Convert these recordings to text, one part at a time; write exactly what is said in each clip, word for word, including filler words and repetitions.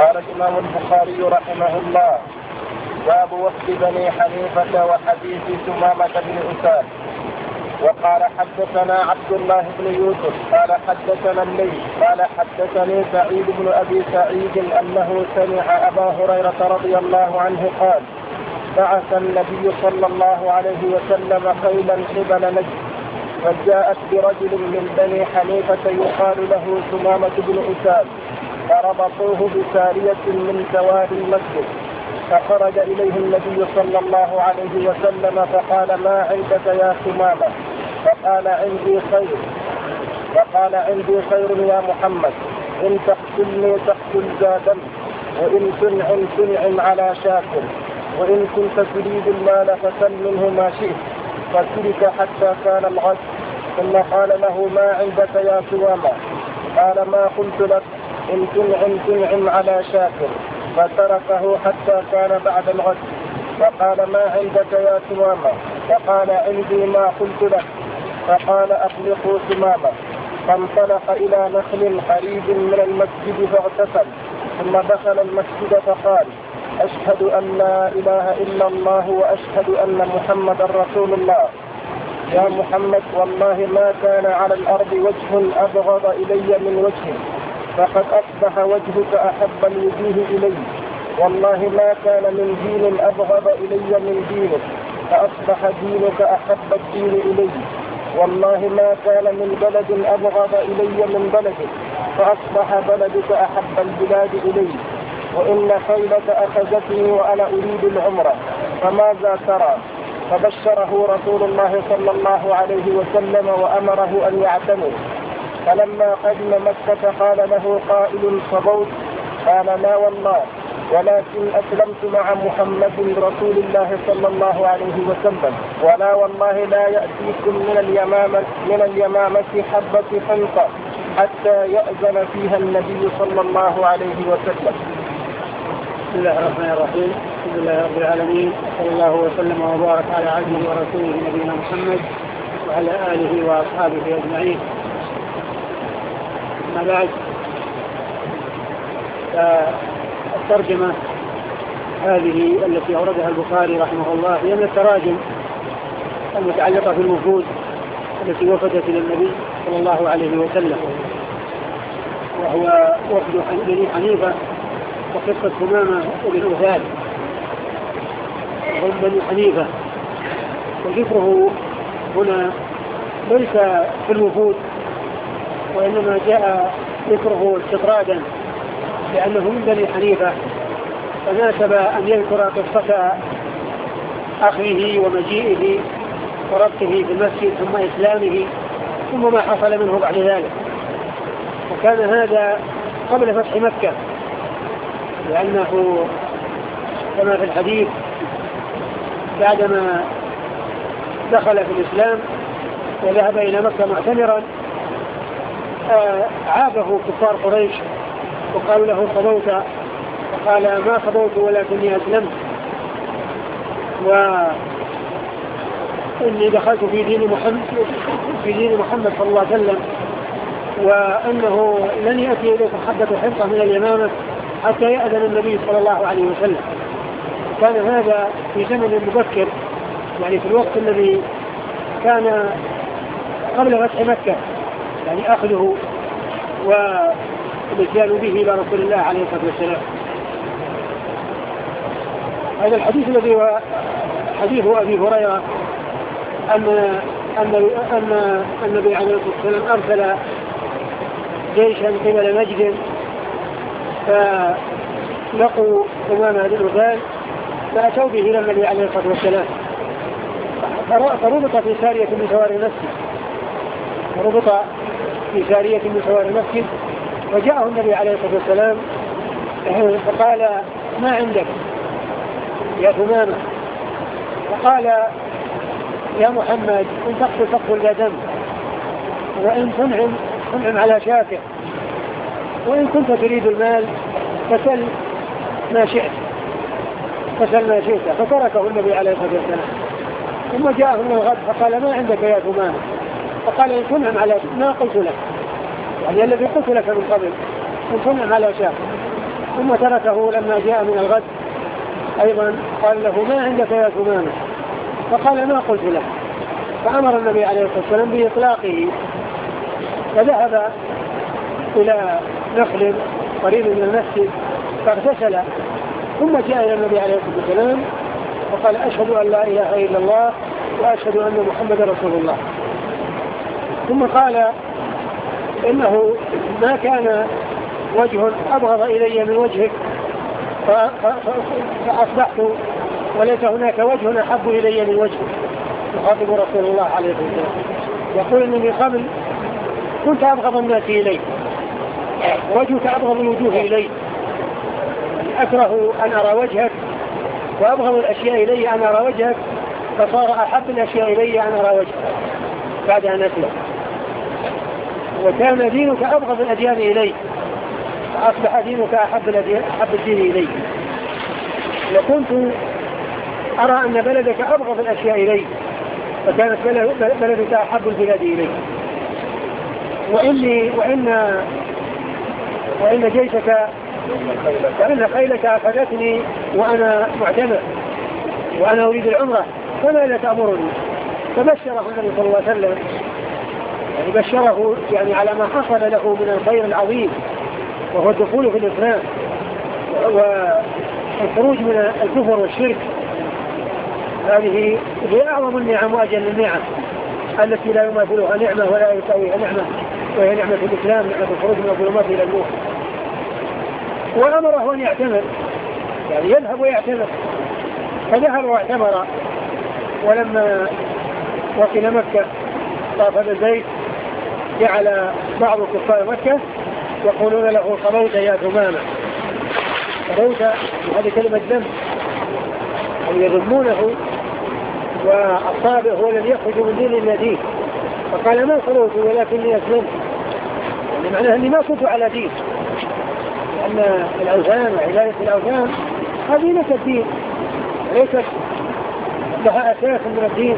قال الإمام البخاري رحمه الله: باب وفد بني حنيفة وحديث ثمامة بن أساد. وقال حدثنا عبد الله بن يوسف قال حدثنا الليث قال حدثني سعيد بن أبي سعيد أنه سمع أبا هريرة رضي الله عنه قال: بعث النبي صلى الله عليه وسلم خيلا قبل نجد، فجاءت برجل من بني حنيفة يقال له ثمامة بن أساد، فربطوه بسارية من سواري المسجد، فخرج إليه النبي صلى الله عليه وسلم فقال: ما عندك يا ثمامة؟ فقال: عندي خير. فقال: عندي خير يا محمد، إن تقتلني تقتل زادا، وإن تنعم تنعم على شاكر، وإن كنت تريد المال فسل منه ما شئت. فترك حتى كان الغد، ثم قال له: ما عندك يا ثمامة؟ قال: ما قلت لك، إن تنعم تنعم على شاكر. فتركه حتى كان بعد الغد، فقال: ما عندك يا ثمامة؟ فقال: عندي ما قلت لك. فقال: أطلقوا ثمامة. فانطلق إلى نخل قريب من المسجد فاغتسل، ثم دخل المسجد فقال: أشهد أن لا إله إلا الله وأشهد أن محمد رسول الله. يا محمد، والله ما كان على الأرض وجه أبغض إلي من وجهك، فقد أصبح وجهك أحب الوجوه إلي. والله ما كان من دين أبغض إلي من دينك، فأصبح دينك أحب الدين إلي. والله ما كان من بلد أبغض إلي من بلدك، فأصبح بلدك أحب البلاد إلي. وإن خيلك أخذتني وأنا أريد العمرة، فماذا ترى؟ فبشره رسول الله صلى الله عليه وسلم وأمره أن يعتمر. فلما قدم مكة قال له قائل: صبوت؟ قال: لا والله، ولكن أسلمت مع محمد رسول الله صلى الله عليه وسلم، ولا والله لا يأتيكم من اليمامة من اليمامة حبة حنطة حتى يأذن فيها النبي صلى الله عليه وسلم. بسم الله الرحمن الرحيم. الحمد لله رب العالمين، صلى الله وسلم وبارك على عبده ورسوله نبينا محمد وعلى آله وأصحابه أجمعين. أما بعد، الترجمة هذه التي أوردها البخاري رحمه الله هي من التراجم المتعلقة في الوفود التي وفدت إلى النبي صلى الله عليه وسلم، وهو وفد بني حنيفة وقصة ثمامة بن أساد. هم بني حنيفة، وذكره هنا ليس في الوفود، وإنما جاء ذكره استطرادا لأنه من بني حنيفة، فناسب أن يذكر قصة أخذه ومجيئه وربطه في المسجد ثم إسلامه ثم ما حصل منه بعد ذلك. وكان هذا قبل فتح مكة، لأنه كما في الحديث بعدما دخل في الإسلام وذهب إلى مكة معتمرا عابه كفار قريش وقالوا له: صبوت؟ وقال: ما صبوت ولكني أسلمت، وإني دخلت في دين محمد في دين محمد صلى الله عليه وسلم، وأنه لن يأتي إليكم حبة حنطة من اليمامة حتى يأذن النبي صلى الله عليه وسلم. كان هذا في زمن مبكر، يعني في الوقت الذي كان قبل فتح مكة، يعني أخذه والاتيان به إلى رسول الله عليه الصلاة والسلام. هذا الحديث الذي هو حديث أبي هريرة أن أن أن النبي عليه الصلاة والسلام أرسل جيشا قبل نجد، فلقوا ثمامة بن أساد فأتوا به إلى النبي عليه الصلاة والسلام، فربط في سارية من سواري المسجد فربط في سارية من سواري المسجد وجاءه النبي عليه الصلاة والسلام فقال: ما عندك يا ثمامة؟ فقال: يا محمد، إن تقتل تقتل لا دم، وإن تنعم تنعم على شاكر، وإن كنت تريد المال فسل ما شئت فسل ما شئت. فتركه النبي عليه الصلاة والسلام، ثم جاءه من الغد فقال: ما عندك يا ثمامة؟ فقال: إن تنعم على ما قلت لك، يعني الذي قلت لك من قبل، إن تنعم على شاكر، ثم تركه لما جاء من الغد أيضا قال له ما عندك يا ثمامة؟ فقال ما قلت له. فأمر النبي عليه الصلاة والسلام بإطلاقه، فذهب إلى نخل قريب من المسجد فاغتسل، ثم جاء إلى النبي عليه الصلاة والسلام وقال أشهد أن لا إله إلا الله وأشهد أن محمد رسول الله. ثم قال إنه ما كان وجه أبغض إلي من وجهك فأصبحت وليس هناك وجه أحب إلي من وجهك، يخاطب رسول الله عليه الصلاة والسلام يقول إنني قبل كنت أبغض الناس إلي، وجهك أبغض الوجوه إلي، أكره أن أرى وجهك وأبغض الأشياء إلي أن أرى وجهك، فصار أحب الأشياء إلي أن أرى وجهك بعد أن أسلم. وكان دينك أبغض الأديان إلي فأصبح دينك أحب, أحب الدين إلي. وكنت أرى أن بلدك أبغض الأشياء إلي فكانت بلدك أحب البلاد إلي. وإني وإن وإن جيشك وإن خيلك أخذتني وأنا معتمر وأنا أريد العمرة فما لا تأمرني. فبشره النبي صلى الله عليه وسلم، يعني بشره يعني على ما حصل له من الخير العظيم وهو الدخول في الإسلام والخروج من الكفر والشرك. هذه هي أعظم النعم وأجل النعم التي لا يماثلها نعمة ولا يساويها نعمة، وهي نعمة الإسلام، نعمة الخروج من الظلمات إلى النور. وأمره أن يعتمر، يعني يذهب ويعتمر، فذهب واعتمر. ولما وصل مكة طاف بالبيت جعل بعض كفار مكة يقولون له صلوت يا ثمامة، صلوت، وهذه كلمة ذم، أو يذمونه، والصابئ هو الذي يخرج من دين إلا دين. فقال ما صلوت ولكني أسلمت، يعني معناه أني ما كنت على دين، لأن الأوثان وعبادة الأوثان هذه ليست دين، ليست لها أساس من الدين.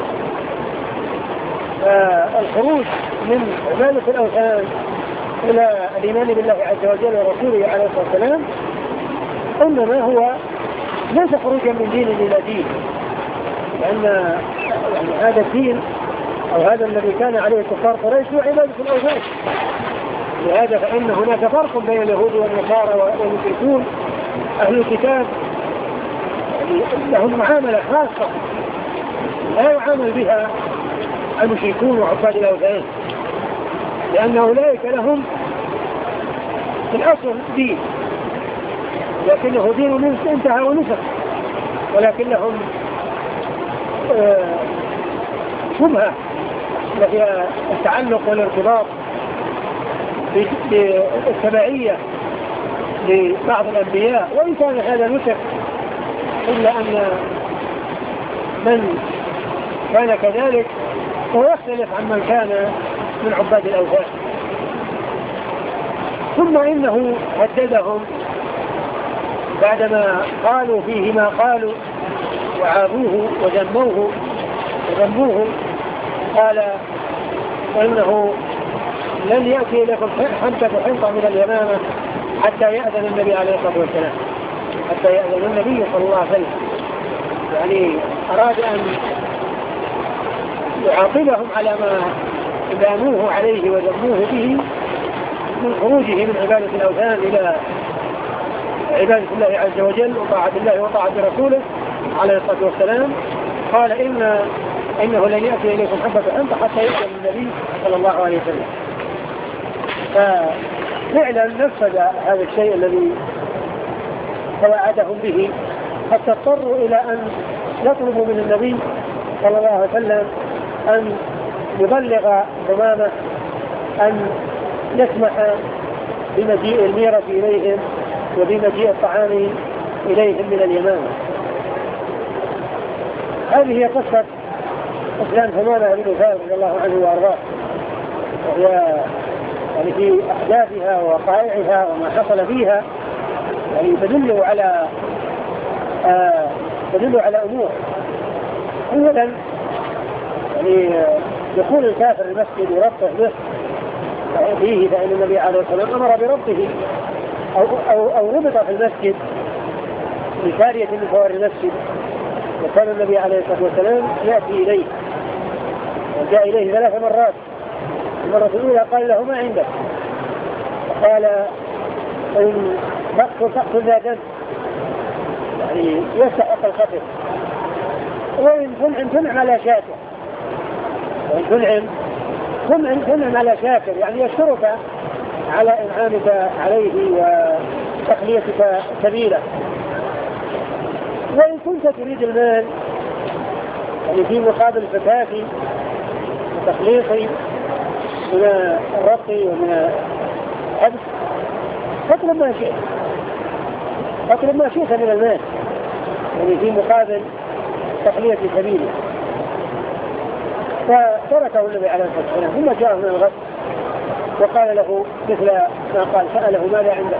فالخروج من عبادة الأوثان إلى الإيمان بالله عز وجل ورسوله عليه الصلاة والسلام إنما هو ليس خروجا من دين إلى دين، لأن يعني هذا الدين أو هذا الذي كان عليه كفار قريش هو عبادة الأوثان. لهذا فإن هناك فرق بين اليهود والنصارى والمشركون. أهل الكتاب لهم معاملة خاصة لا يعامل بها المشركون وعباد الأوثان، لأن أولئك لهم في الأصل دين لكنه دين انتهى ونسخ، ولكن لهم شبهة وهي التعلق والارتباط بالتبعية لبعض الأنبياء، وإن كان هذا نسخ إلا أن من كان كذلك هو يختلف عن من كان من عباد الأوثان. ثم إنه هددهم بعدما قالوا فيه ما قالوا وعابوه وذموه وذموه، قال إنه لن يأتي لكم حنطة حنطة من اليمامة حتى يأذن النبي عليه الصلاة والسلام، حتى يأذن النبي صلى الله عليه وسلم. يعني أراد أن يعاقبهم على ما لاموه عليه وذموه به من خروجه من عبادة الأوثان إلى عبادة الله عز وجل وطاعة الله وطاعة رسوله عليه الصلاة والسلام. قال إن إنه لن يأتي إليكم حبة حنطة حتى يأذن النبي صلى الله عليه وسلم. ففعلا نفذ هذا الشيء الذي توعدهم به، حتى اضطروا إلى أن يطلبوا من النبي صلى الله عليه وسلم أن يبلغ ثمامة أن يسمح بمجيء الميرة إليهم وبمجيء الطعام إليهم من اليمامة. هذه هي قصة إسلام ثمامة بن أسال رضي الله عنه وأرضاه، وهي يعني في أحداثها ووقائعها وما حصل فيها يعني تدل على آه تدل على أمور. أولا يعني دخول الكافر المسجد وربطه به فيه، فإن النبي عليه الصلاة والسلام أمر بربطه أو, أو, أو ربط في المسجد بسارية من فوار المسجد، وكان النبي عليه الصلاة والسلام يأتي إليه وجاء إليه ثلاث مرات. المرة الأولى قال له ما عندك؟ قال إن تقتل تقتل ذا دم، يعني يستحق القتل، وإن تنعم تنعم على شاكر، وإن تنعم تنعم تنعم على شاكر، يعني يشكرك على إنعامك عليه وتخليتك سبيله. وإن كنت تريد المال يعني في مقابل فتاكي وتخليصي من الربط ومن الحبس فاطلب ما شئت، فاطلب ما شئت من المال يعني في مقابل تخلية سبيله. فتركه النبي عليه الصلاة والسلام، ثم جاءه من الغد وقال له مثل ما قال، سأله ماذا عندك،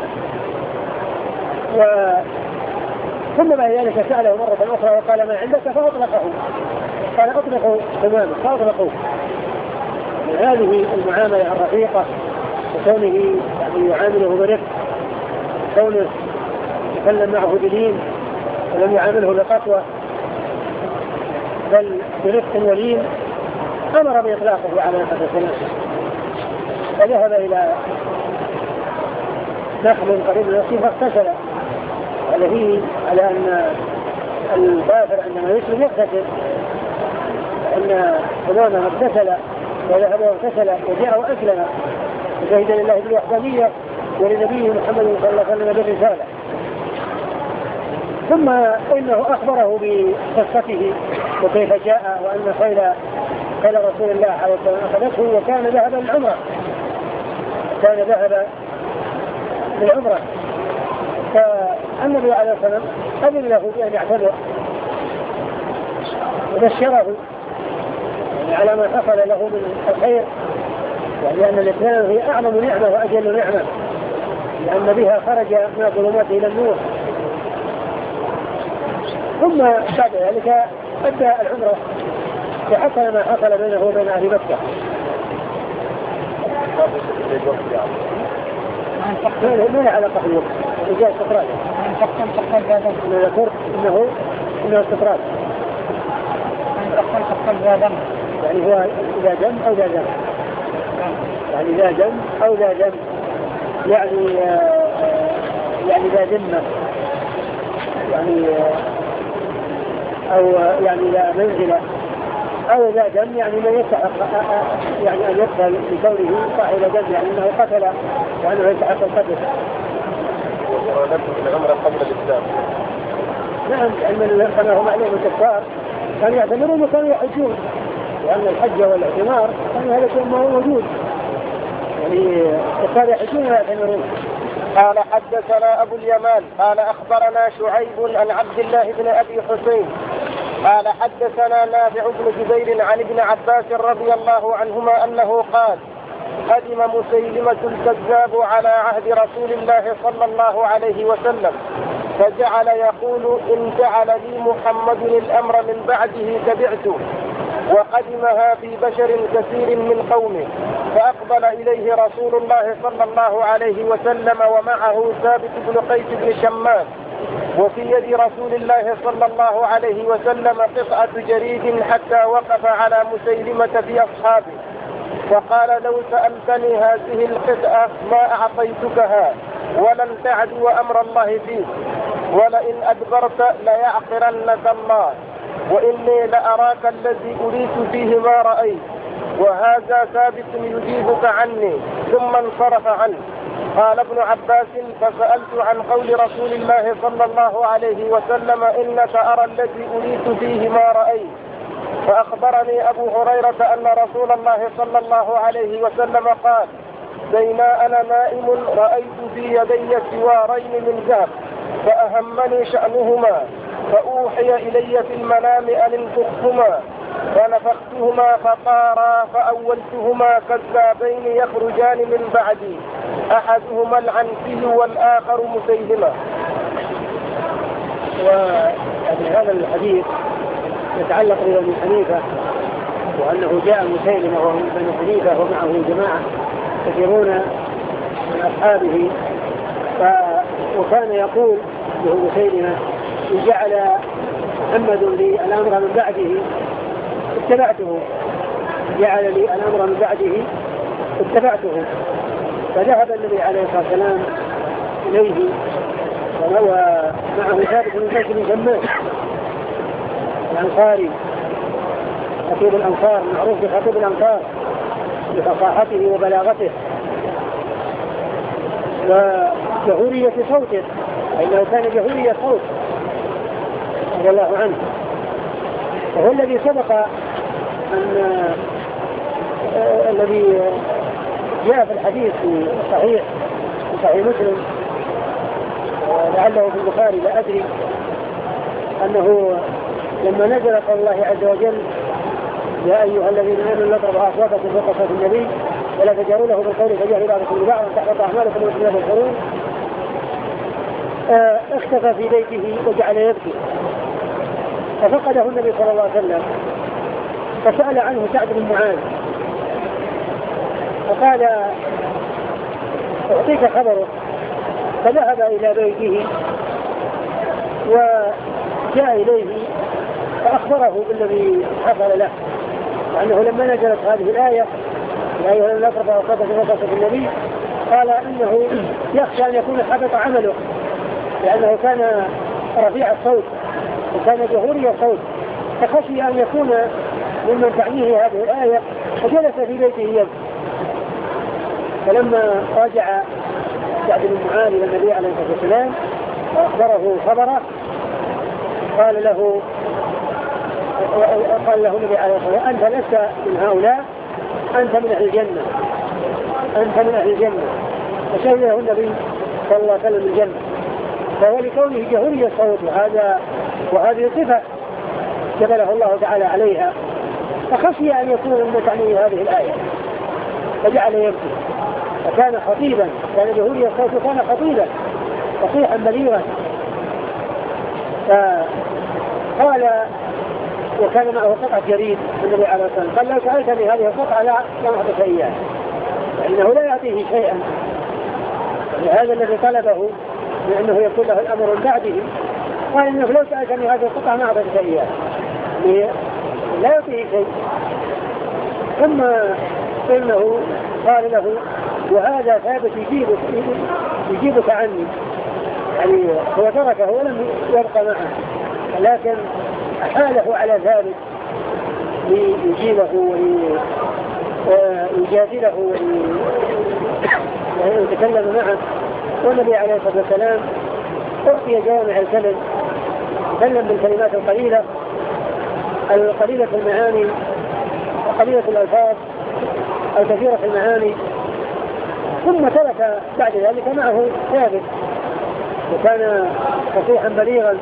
و ثم بعد ذلك سأله مرة أخرى وقال ما عندك، فأطلقه، قال أطلقوا تماما فأطلقوه. هذه المعاملة الرفيقة وكونه يعني يعامله برفق، كونه يتكلم معه بلين ولم يعامله بقسوة بل برفق ولين، أمر بإطلاقه عليه الصلاة والسلام. فذهب إلى نخل قريب من النخل فاغتسل، الذي على أن الكافر عندما يسلم يغتسل، أن فلان اغتسل وذهب واغتسل وجاء وأسلم وشهد لله بالوحدانية ولنبيه محمد صلى الله عليه وسلم بالرسالة. ثم إنه أخبره بقصته وكيف جاء، وأن خيل خيل رسول الله عليه الصلاة والسلام أخذته وكان ذهب للعمرة، كان ذهب للعمرة. فالنبي عليه الصلاة والسلام أذن له بأن يعتذر وبشره يعني على ما حصل له من الخير، يعني أن الإسلام هي أعظم نعمة وأجل نعمة، لأن بها خرج من الظلمات إلى النور. ثم بعد ذلك أدى العمرة وحصل ما حصل بينه وبين أهل مكة. ما له علاقة بالوقت، جاء استطراد. أنا ذكرت إنه إنه استطراد. يعني هو إذا دم أو ذا دم، يعني ذا دم أو ذا دم، يعني يعني ذا ذمة، يعني أو يعني لا منزلة، أو ذا دم يعني من يستحق يعني أن يقتل بكونه صاحب دم، يعني أنه قتل وأنه يستحق القتل. ونبدأ العمرة قبل الإسلام. نعم، لأن كما هم عليهم الكفار كانوا يعتمرون وكانوا يحجون، لأن الحج والاعتمار كان هذا شيء ما هو موجود، يعني الكفار يحجون ويعتمرون. قال حدثنا أبو اليمان قال أخبرنا شعيب عن عبد الله بن أبي حسين قال حدثنا نافع بن جبير عن ابن عباس رضي الله عنهما أنه قال قدم مسيلمة الكذاب على عهد رسول الله صلى الله عليه وسلم فجعل يقول إن جعل لي محمد الأمر من بعده تبعته، وقدمها في بشر كثير من قومه، فأقبل إليه رسول الله صلى الله عليه وسلم ومعه ثابت بن قيس بن شماس، وفي يد رسول الله صلى الله عليه وسلم قطعة جريد حتى وقف على مسيلمة في أصحابه فقال لو سألتني هذه القطعة ما أعطيتكها ولن تعدو أمر الله فيك، ولئن أدبرت ليعقرنك الله، وإني لأراك الذي أريد فيه ما رأيت، وهذا ثابت يجيبك عني، ثم انصرف عنه. قال ابن عباس فسألت عن قول رسول الله صلى الله عليه وسلم إنك أرى الذي أريد فيه ما رأيت، فأخبرني أبو هريرة أن رسول الله صلى الله عليه وسلم قال بينا أنا نائم رأيت في يدي سوارين من ذهب فأهمني شأنهما، فأوحي إلي في المنام أن انفخهما، فنفختهما فطارا فأولتهما كذابين يخرجان من بعدي، أحدهما العنسي والآخر مسيلمة. وهذا الحديث يتعلق ببني حنيفة، وأنه جاء مسيلمة وهو من بني حنيفة ومعه جماعة كثيرون من أصحابه، وكان يقول له مسيلمة إن جعل محمد لي الأمر من بعده اتبعته، جعل لي الأمر من بعده اتبعته. فذهب النبي عليه الصلاة والسلام إليه ومعه ثابت بن قيس بن شماس الأنصاري خطيب الأنصار، معروف بخطيب الأنصار بفصاحته وبلاغته وجهورية صوته، فإنه كان جهورية صوت رضي الله عنه. وهو الذي سبق أن آه الذي جاء في الحديث في صحيح في صحيح مسلم لعله في البخاري لا أدري، أنه لما نزل قول الله عز وجل يا أيها الذين آمنوا لا ترفعوا أصواتكم فوق صوت النبي ولا تجهروا له بالقول كجهر بعضكم لبعض وأن تحبط أعمالكم وأنتم لا تشعرون، اختفى في بيته وجعل يبكي، ففقده النبي صلى الله عليه وسلم فسأل عنه سعد بن معاذ فقال أعطيك خبره، فذهب إلى بيته وجاء إليه فأخبره بالذي حصل له، وأنه لما نزلت هذه الآية يا أيها الذين آمنوا لا ترفعوا أصواتكم فوق صوت النبي قال إنه يخشى أن يكون حبط عمله، لأنه كان رفيع الصوت وكان جهوري الصوت، فخشي أن يكون ممن تعنيه هذه الآية، فجلس في بيته يبكي. فلما راجع سعد بن معاذ إلى النبي عليه الصلاة والسلام وأخبره خبره قال له قال له النبي عليه الصلاة والسلام أنت لست من هؤلاء، أنت من أهل الجنة، أنت من أهل الجنة. فشهد له النبي صلى الله عليه وسلم الجنة، فهو لكونه جهوري الصوت، وهذا وهذه صفة جبله الله تعالى عليها، فخشي أن يكون مما تعنيه هذه الآية فجعل يبكي. فكان خطيبا، كان جهوري الصوت وكان خطيبا فصيحا بليغا. فقال وكان معه قطعة جريد النبي عليه الصلاة والسلام قال لو سألتني هذه القطعة لا أعطيك إياها، فإنه لا يعطيه شيئا، هذا الذي طلبه لأنه يكون له الأمر من بعده، قال إنه لو سألتني هذه القطعة ما أعطيك إياها، لا يعطيه شيء. ثم إنه قال له وهذا ثابت يجيبك يجيبك عني، يعني هو تركه ولم يبقى معه، لكن أحاله على ذلك ليجيبه ويجادله ويتكلم معه. والنبي عليه الصلاة والسلام أعطي جوامع الكلم، تكلم بالكلمات القليلة القليلة المعاني وقليلة الألفاظ الكثيرة المعاني، ثم ترك بعد ذلك معه ثابت وكان فصيحا بليغا.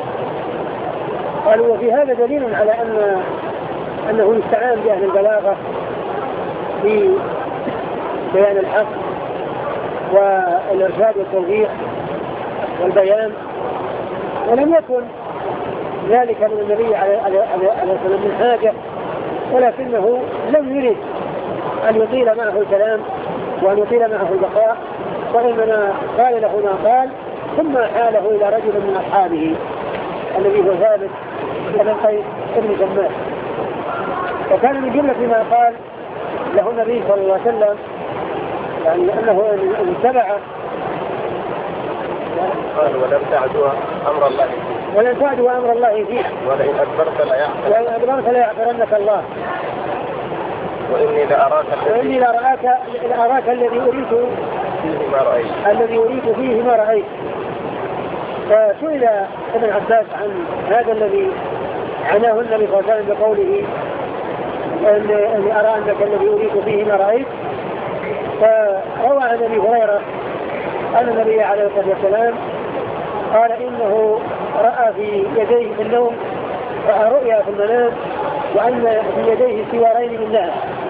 قالوا وفي هذا دليل على أن أنه يستعان بأهل البلاغة في بيان الحق والإرشاد والتوضيح والبيان، ولم يكن ذلك من النبي عليه الصلاة والسلام من حاجة، ولكنه لم يرد أن يطيل معه الكلام وأن يطيل معه البقاء، وإنما قال له ما قال ثم حاله إلى رجل من أصحابه الذي هو ثابت بن قيس بن شماس. وكان من جملة ما قال له النبي صلى الله عليه وسلم يعني أنه أن اتبع قال ولم تعدوا أمر الله فيه ولن تعدوا أمر الله فيه ولئن أدبرت لا يعقرنك ولئن أدبرت لا يعقرنك الله وإني لأراك وإني لأراك لأراك الذي أريد فيه ما رأيت الذي أريد فيه ما رأيت. فسئل ابن عباس عن هذا الذي عناه النبي صلى الله عليه وسلم بقوله أني أرى أنك الذي أريد فيه ما رأيت، فروى عن أبي هريرة أن النبي عليه الصلاة والسلام قال إنه رأى في يديه في النوم رأى رؤيا في المنام وأن في يديه سوارين من ذهب،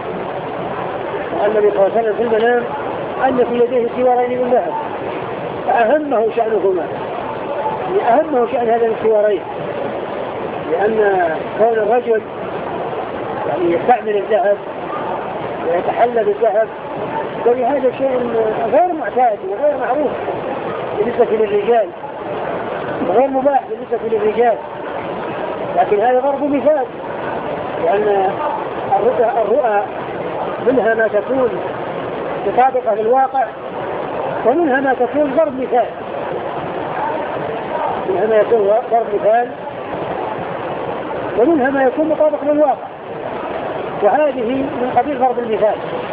النبي صلى الله عليه وسلم في المنام أن في يديه سوارين من ذهب، فأهمه شأنهما، أهمه شأن هذا السوارين، لأن كون الرجل يعني يستعمل الذهب ويتحلى بالذهب فهذا شيء غير معتاد وغير معروف، بالنسبة للرجال وغير مباح بالنسبة للرجال، لكن هذا ضرب مثال، لأن الرؤى, الرؤى منها ما تكون مطابقة للواقع ومنها ما تكون ضرب مثال، منها ما يكون ضرب مثال ومنها ما يكون مطابق للواقع، وهذه من قبيل ضرب المثال.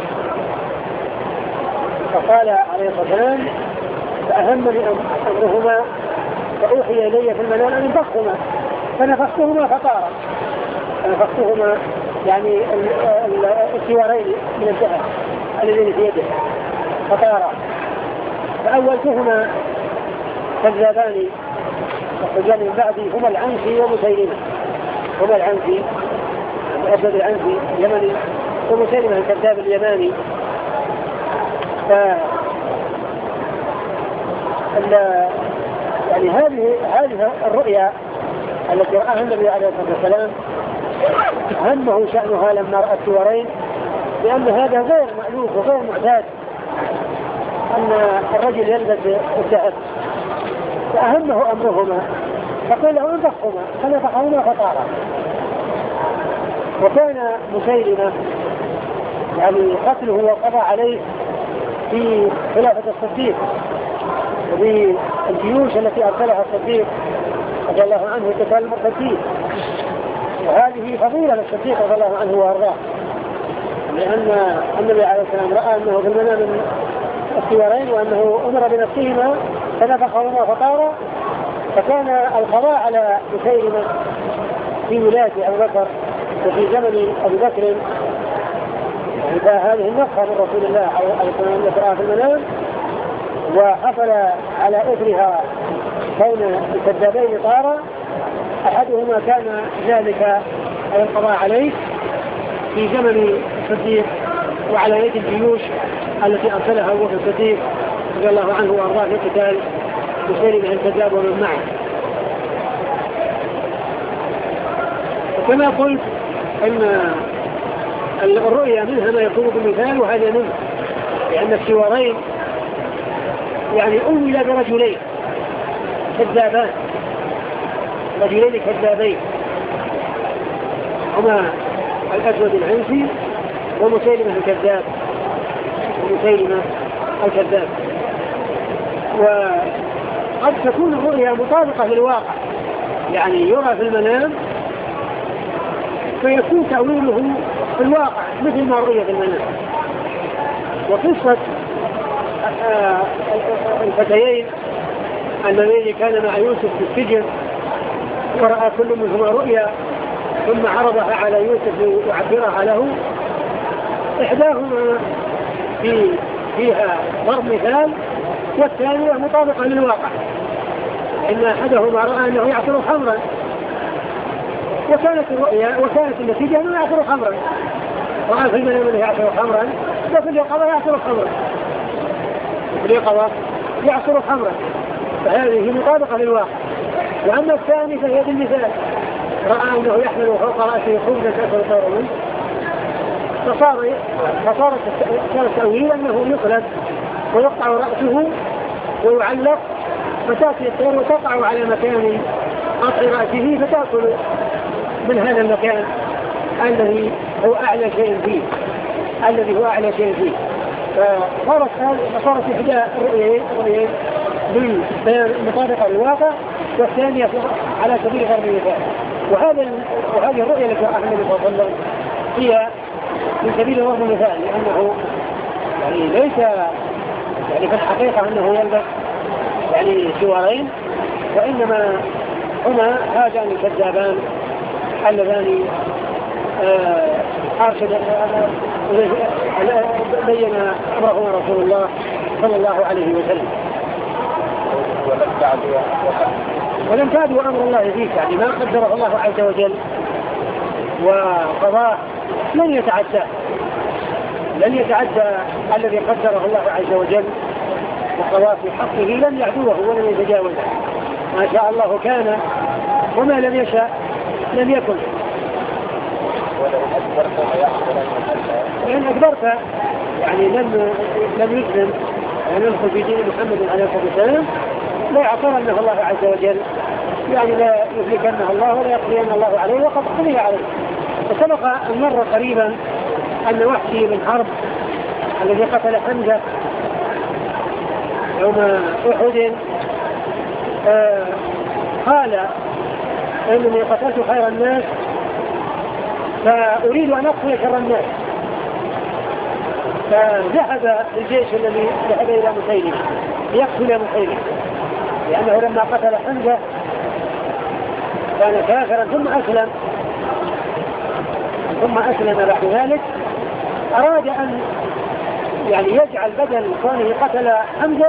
فقال عليه الصلاة والسلام فأهمني أمرهما فأوحي إلي في المنام أن انفختهما فنفختهما فطارا، فنفختهما يعني السوارين من الذهب الذين في يده فطارا، فأولتهما كذابان وخرجان من بعدي هما العنسي ومسيلمة، هما العنسي الأسود العنسي اليمني ومسيلمة الكذاب اليماني. ف يعني هذه هذه الرؤيا التي رآها النبي عليه الصلاة والسلام همه شأنها لما رأى السورين، لأن هذا غير مألوف وغير معتاد أن الرجل يلبس الذهب، فأهمه أمرهما فقيل له انفخهما فنفخهما فطارا. وكان مسيلمة يعني قتله وقضى عليه في خلافة الصديق وفي الجيوش التي أرسلها الصديق رضي الله عنه قتال المرتدين، وهذه فضيلة للصديق رضي الله عنه وارضاه، لأن النبي عليه السلام رأى أنه في المنام من السوارين وأنه أمر بنفسهما فنفخهما فطارا، فكان القضاء على مسيلمة في ولاية أبي بكر وفي زمن أبي بكر فهذه النفخة من رسول الله عليه الصلاة والسلام في المنام، وحصل على أثرها كون الكذابين طارا، أحدهما كان ذلك القضاء عليه في زمن الصديق وعلى يد الجيوش التي أرسلها أبو بكر الصديق رضي الله عنه وأرضاه في قتال مسيلمة الكذاب ومن معه. وكما قلت أن الرؤيا منها ما يكون بمثال وهذا منه، لأن السوارين يعني أولى برجلين كذابان، رجلين كذابين هما الأسود العنسي ومسيلمة الكذاب ومسيلمة الكذاب. وقد تكون الرؤيا مطابقة للواقع، يعني يرى في المنام فيكون تأويله في الواقع مثل ما رؤي في المنام. وقصة الفتيين اللذين كان مع يوسف في السجن ورأى كل منهما رؤيا ثم عرضها على يوسف وعبرها له، إحداهما في فيها ضرب مثال والثانية مطابقة للواقع، إن أحدهما رأى أنه يعصر خمرا وكانت الرؤيا وكانت النتيجة أنه يعصر خمرا، رأى في المنام أنه يعصر خمرا وفي اليقظة يعصر خمرا، في اليقظة يعصر خمرا، فهذه مطابقة للواقع. وأما الثاني فهي بالمثال، رأى أنه يحمل فوق رأسه خبزا تأكل الطير منه، فصار فصار التأويل أنه يقلب ويقطع رأسه ويعلق فتأتي الطير وتقع على مكان قطع رأسه فتأكل من هذا المكان الذي هو أعلى شيء فيه الذي هو أعلى شيء فيه. فصارت صارت إحدى الرؤيين بالمطابقة للواقع والثانية على سبيل ضرب المثال. وهذا وهذه الرؤية التي رآها النبي صلى الله عليه وسلم هي من سبيل ضرب المثال، لأنه يعني ليس يعني في الحقيقة أنه يلبس يعني سوارين، وإنما هما هذان الكذابان اللذان أرشد بين أمرهما رسول الله صلى الله عليه وسلم. ولم تعدوا أمر الله فيك، يعني ما قدره الله عز وجل وقضاه لن يتعدى لن يتعدى الذي قدره الله عز وجل وقضاه في حقه، لن يعدوه ولن يتجاوزه. ما شاء الله كان وما لم يشاء لم يكن. لأن أكبرت يعني لم لم يسلم ولم يدخل في دين محمد عليه الصلاة والسلام لا يعطرنه الله عز وجل، يعني لا يهلكنه الله ولا يقضين الله عليه، وقد قضي عليه. وسبق أن مر قريبا أن وحشي بن حرب الذي قتل حمزة يوم أحد آه قال إنني قتلت خير الناس فأريد أن أقتل شر الناس، فذهب الجيش الذي ذهب إلى مسيلمة ليقتل مسيلمة، لأنه لما قتل حمزة كان كافرا ثم أسلم ثم أسلم بعد ذلك. أراد أن يعني يجعل بدل كونه قتل حمزة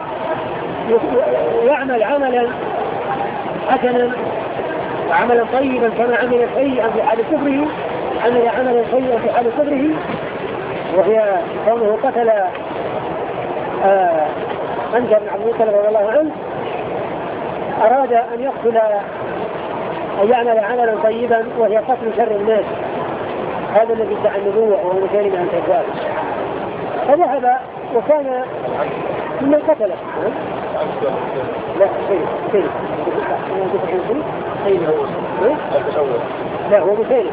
يعمل عملا حسنا وعملا طيبا كما عمل سيئا في حال كفره، عمل عملا سيئا في حال كفره، وهي كونه قتل آه حمزة بن عبد المطلب رضي الله عنه. أراد أن يقتل أن يعمل عملا طيبا وهي قتل شر الناس، هذا الذي ادعى النبوة وهو مسيلمة الكذاب. فذهب وكان ممن قتله لا شيء شيء لا هو مسيلمة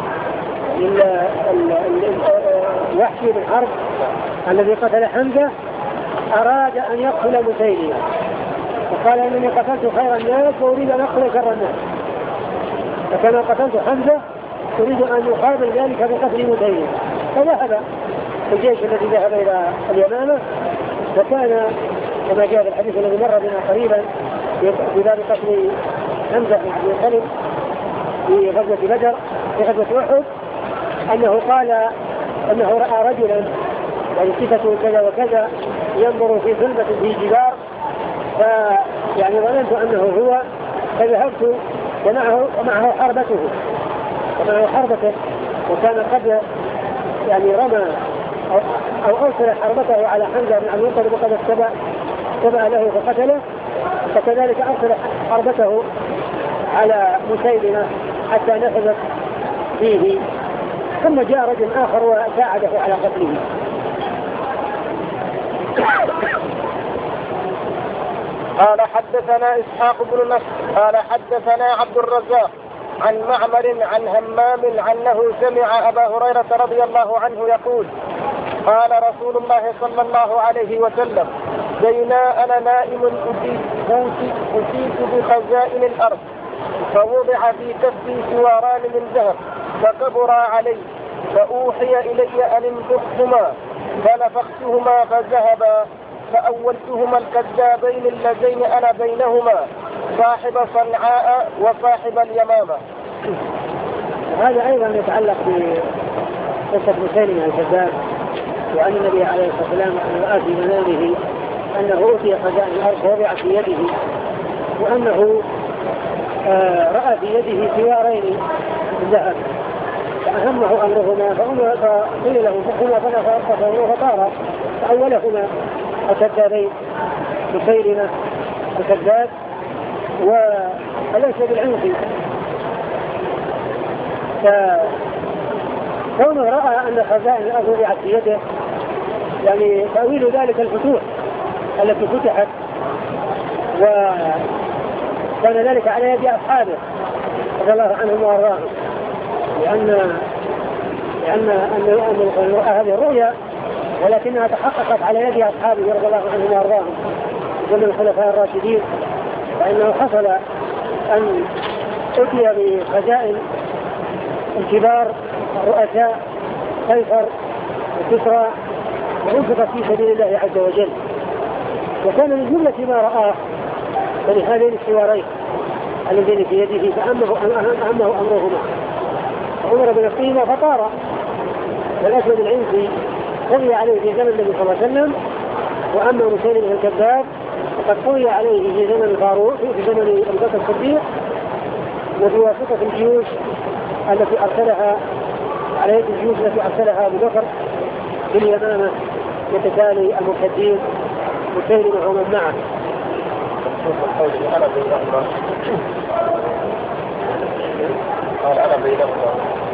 وحشي بن حرب الذي قتل حمزة أراد أن يقتل مسيلمة، وقال إنني قتلت خير الناس وأريد أن أقتل شر الناس، فكما قتلت حمزة أريد أن يقابل ذلك بقتل مسيلمة. فذهب الجيش الذي ذهب إلى اليمامة، وكان كما جاء في الحديث الذي مر بنا قريبا في باب قتل حمزة بن عبد المطلب في غزوة بدر في غزوة أحد، أنه قال أنه رأى رجلا يعني صفته كذا وكذا ينظر في ظلمة في جدار، فيعني ظننت أنه هو، فذهبت ومعه ومعه حربته ومعه حربته وكان قد يعني رمى أو, أو أرسل حربته على حمزة بن عبد المطلب وقد اتبع اتبع له فقتله، فكذلك أرسل حربته على مسيلمة حتى نفذت فيه، ثم جاء رجل آخر وساعده على قتله. قال حدثنا إسحاق بن نصر قال حدثنا عبد الرزاق عن معمر عن همام عنه سمع أبا هريرة رضي الله عنه يقول قال رسول الله صلى الله عليه وسلم بينا أنا نائم أتيت بخزائن الأرض فوضع في كفي سواران من ذهب فكبرا علي فأوحي إلي أن انفخهما فنفختهما فذهبا فأولتهما الكذابين اللذين أنا بينهما صاحب صنعاء وصاحب اليمامة. هذا أيضا يتعلق بقصة مسيلمة الكذاب، وأن النبي عليه الصلاة والسلام رأى في منامه أنه أوتي خزائن الأرض ووضعت في يده، وأنه آه رأى في يده سوارين من ذهب فأهمه أمرهما فقيل له فقهما فنفخهما فطار فأولهما الكذابين مسيلمة الكذاب والأسود العنسي. فكونه رأى أن خزائن الأرض وضعت في يده يعني تأويل ذلك الفتوح التي فتحت، وكان ذلك على يد أصحابه رضي الله عنهم وأرضاهم، لأن لأن أن هذه الرؤيا ولكنها تحققت على يد أصحابه رضي الله عنهم وأرضاهم ومن الخلفاء الراشدين، فإنه حصل أن أتي بخزائن الكبار الرؤساء قيصر وكسرى وأنفقت في سبيل الله عز وجل، وكان من جملة ما رآه فلهذين السوارين الذين في يده فأمه أمرهما فأمر بنفسهما فطار. والأسود العنسي قضي عليه في زمن النبي صلى الله عليه وسلم، وأما مسيلمة الكذاب فقد قضي عليه في زمن الفاروق في زمن أبي بكر الصديق، وفي واسطة الجيوش التي أرسلها على يد الجيوش التي أرسلها أبو بكر في اليمامة يتتالي المرتدين مسيلمة ومن معه. قال أنا بينهما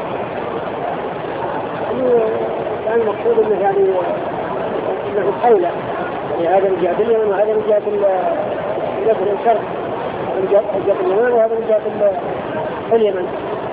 يعني المقصود أنه يعني أنه حولة، يعني هذا من جهة اليمن وهذا من جهة جهة الشرق من جهة اليمن وهذا من جهة اليمن.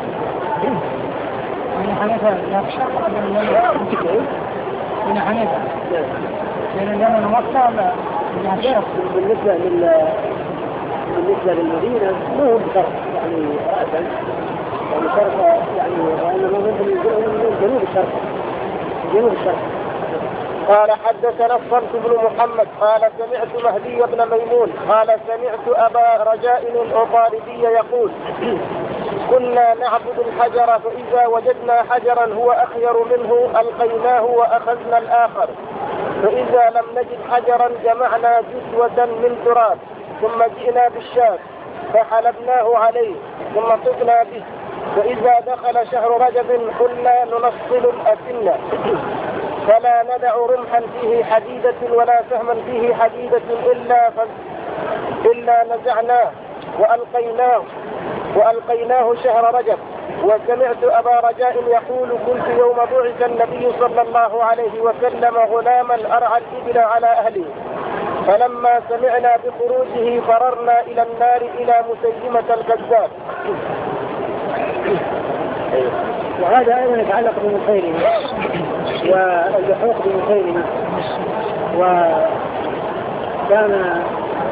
من حنيفة لا الشرق ولا اليمن؟ من حنيفة من اليمن مكة ولا من الشرق؟ بالنسبة لل بالنسبة للمدينة ما هو بشرق يعني رأسا يعني شرق يعني وإنما من جنوب الشرق جنوب الشرق. قال حدثنا الصلت بن محمد قال سمعت مهدي بن ميمون قال سمعت أبا رجاء العطاردي يقول كنا نعبد الحجر فإذا وجدنا حجرا هو أخير منه ألقيناه وأخذنا الآخر فإذا لم نجد حجرا جمعنا جسوة من تراب ثم جئنا بالشاة فحلبناه عليه ثم طفنا به فإذا دخل شهر رجب قلنا ننصل الأسنة فلا ندع رمحا فيه حديدة ولا سهما فيه حديدة إلا, إلا نزعناه وألقيناه وألقيناه شهر رجب. وسمعت أبا رجاء يقول كنت يوم بعث النبي صلى الله عليه وسلم غلاما أرعى الإبل على أهله فلما سمعنا بخروجه فررنا إلى النار إلى مسيلمة الكذاب. وهذا أيضا يتعلق بمسيلمة واللحوق بمسيلمة. وكان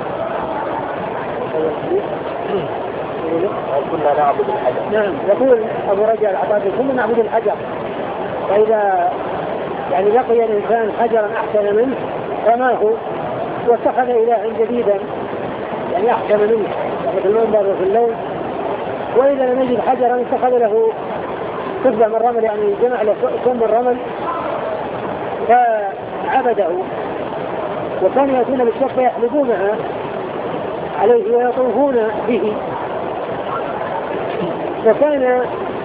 كنا نعبد الحجر. نعم يقول أبو رجاء العطاردي كنا نعبد الحجر فإذا يعني لقي الإنسان حجرا أحسن منه رماه واتخذ إلها جديدا يعني أحسن منه في المنظر وفي اللون. وإذا لم يجد حجرا اتخذ له كفة من الرمل يعني جمع له كم الرمل فعبده وكانوا يأتون بالشفة يحلبونها عليه ويطوفون به. وكان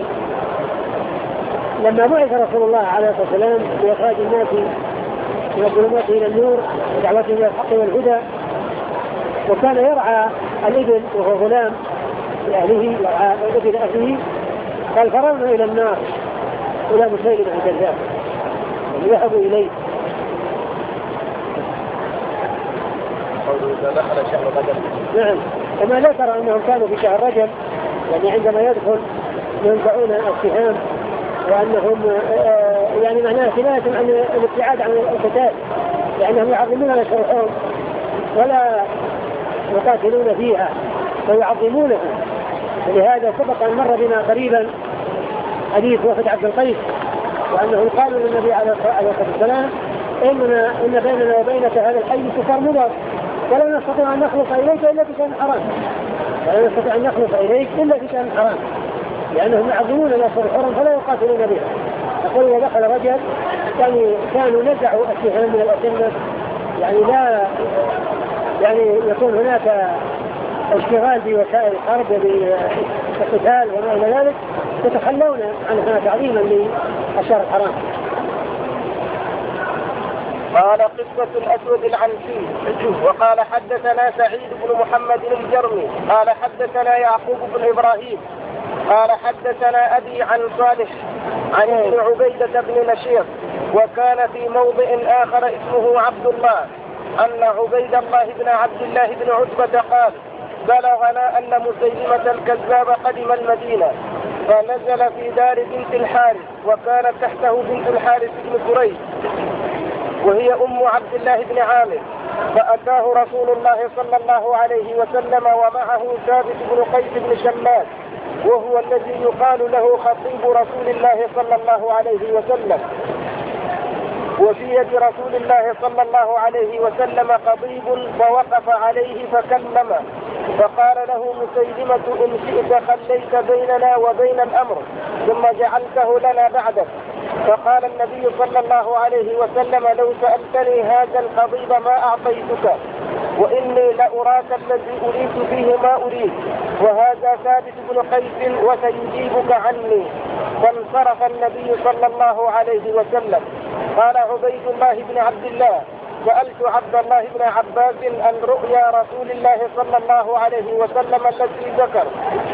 لما بعث رسول الله عليه الصلاة والسلام بإخراج الناس من الظلمات إلى النور ودعوتهم إلى الحق والهدى وكان يرعى الإبل وهو غلام لأهله يرعى الإبل أهله قال فررنا إلى النار إلى مسيلمة الكذاب ذهبوا إليه. دخل شهر رجب. نعم كما ذكر أنهم كانوا في شهر رجب يعني عندما يدخل ينفعون السهام وأنهم يعني معناه كناية عن الابتعاد عن القتال لأنهم يعظمون الشرحون ولا يقاتلون فيها ويعظمونها. ولهذا سبق أن مر بنا قريبا حديث وفد عبد القيس وأنه قالوا للنبي عليه الصلاة والسلام إننا إن بيننا وبينك هذا الحي سفر مضر ولا نستطيع أن نخلص إليك إلا بشأن حرام ولا نستطيع أن نخلص إليك إلا بشأن حرام لأنهم يعظمون الأشهر الحرم فلا يقاتلون بها. يقول إذا دخل رجل يعني كانوا نزعوا السهام من الأسنة يعني لا يعني يكون هناك اشتغال بوسائل الحرب بالقتال وما إلى ذلك يتخلون عنها تعظيما للأشهر الحرام. قال قصة الأسود العنسي. وقال حدثنا سعيد بن محمد الجرمي قال حدثنا يعقوب بن إبراهيم قال حدثنا أبي عن صالح عن ابن عبيدة بن نشير وكان في موضع آخر اسمه عبد الله أن عبيد الله بن عبد الله بن عتبة قال بلغنا أن مسيلمة الكذاب قدم المدينة فنزل في دار بنت الحارث وكانت تحته بنت الحارث بن سريج وهي أم عبد الله بن عامر فأتاه رسول الله صلى الله عليه وسلم ومعه ثابت بن قيس بن شماس وهو الذي يقال له خطيب رسول الله صلى الله عليه وسلم. وفي يد رسول الله صلى الله عليه وسلم قضيب فوقف عليه فكلمه فقال له مسيلمة إن شئت خليت بيننا وبين الأمر ثم جعلته لنا بعدك. فقال النبي صلى الله عليه وسلم لو سألتني هذا القضيب ما أعطيتك وإني لأراك الذي أريد فيه ما أريد وهذا ثابت بن قيس وسيجيبك عني. فانصرف النبي صلى الله عليه وسلم. قال عبيد الله بن عبد الله سألت عبد الله بن عباس عن رؤيا رسول الله صلى الله عليه وسلم التي ذكر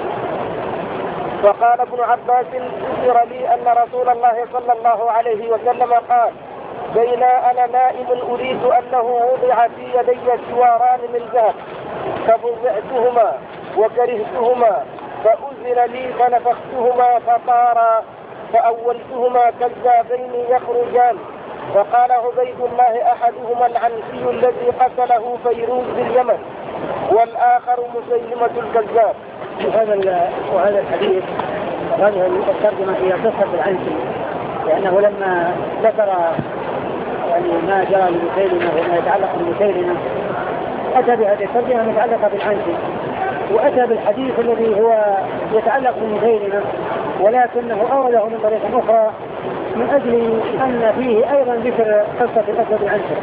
فقال ابن عباس ذكر لي أن رسول الله صلى الله عليه وسلم قال بين أنا نائم أريد أنه وضع في يدي سواران من ذهب ففزعتهما وكرهتهما فأذن لي فنفختهما فطارا فأولتهما كذابين يخرجان. فقال عبيد الله أحدهما العنسي الذي قتله فيروز باليمن والآخر مسيلمة الكذاب. وهذا وهذا الحديث هذه الترجمة هي قصة العنسي، لأنه لما ذكر يعني ما جرى لمسيلمة وما يتعلق بمسيلمة أتى بهذه الترجمة متعلقة بالعنسي، وأتى بالحديث الذي هو يتعلق بمسيلمة ولكنه أورده من طريقة أخرى من أجل أن فيه أيضا ذكر قصة الأسود العنسي.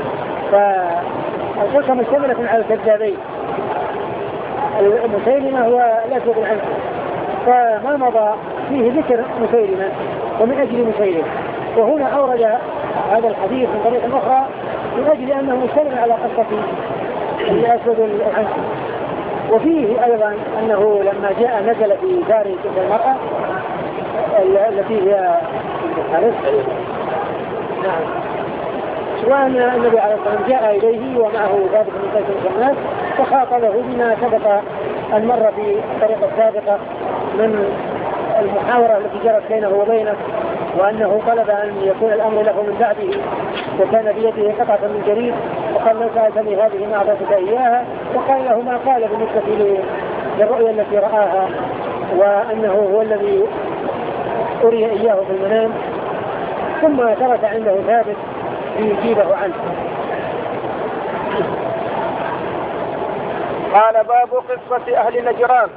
فالقصة مشتملة على الكذابين، مسيلمة هو الأسود العنسي، فما مضى فيه ذكر مسيلمة ومن أجل مسيلمة، وهنا أورد هذا الحديث من طريقة أخرى من أجل أنه مشتمل على قصة الأسود العنسي. وفيه أيضا أنه لما جاء نزل في دار تلك المرأة التي هي الحارث، نعم، وأن النبي عليه الصلاة والسلام جاء إليه ومعه ثابت بن قيس بن شماس فخاطبه بما سبق أن مر في الطريقة السابقة من المحاورة التي جرت بينه وبينه، وأنه طلب أن يكون الأمر له من بعده وكان بيده قطعة من جريد، وقال لو سألتني هذه ما أعطيتك إياها، وقال له ما قال بالنسبة للرؤيا التي رآها وأنه هو الذي أري إياه في المنام، ثم ترك عنده ثابت ليجيبه عنه. قال باب قصة أهل نجران.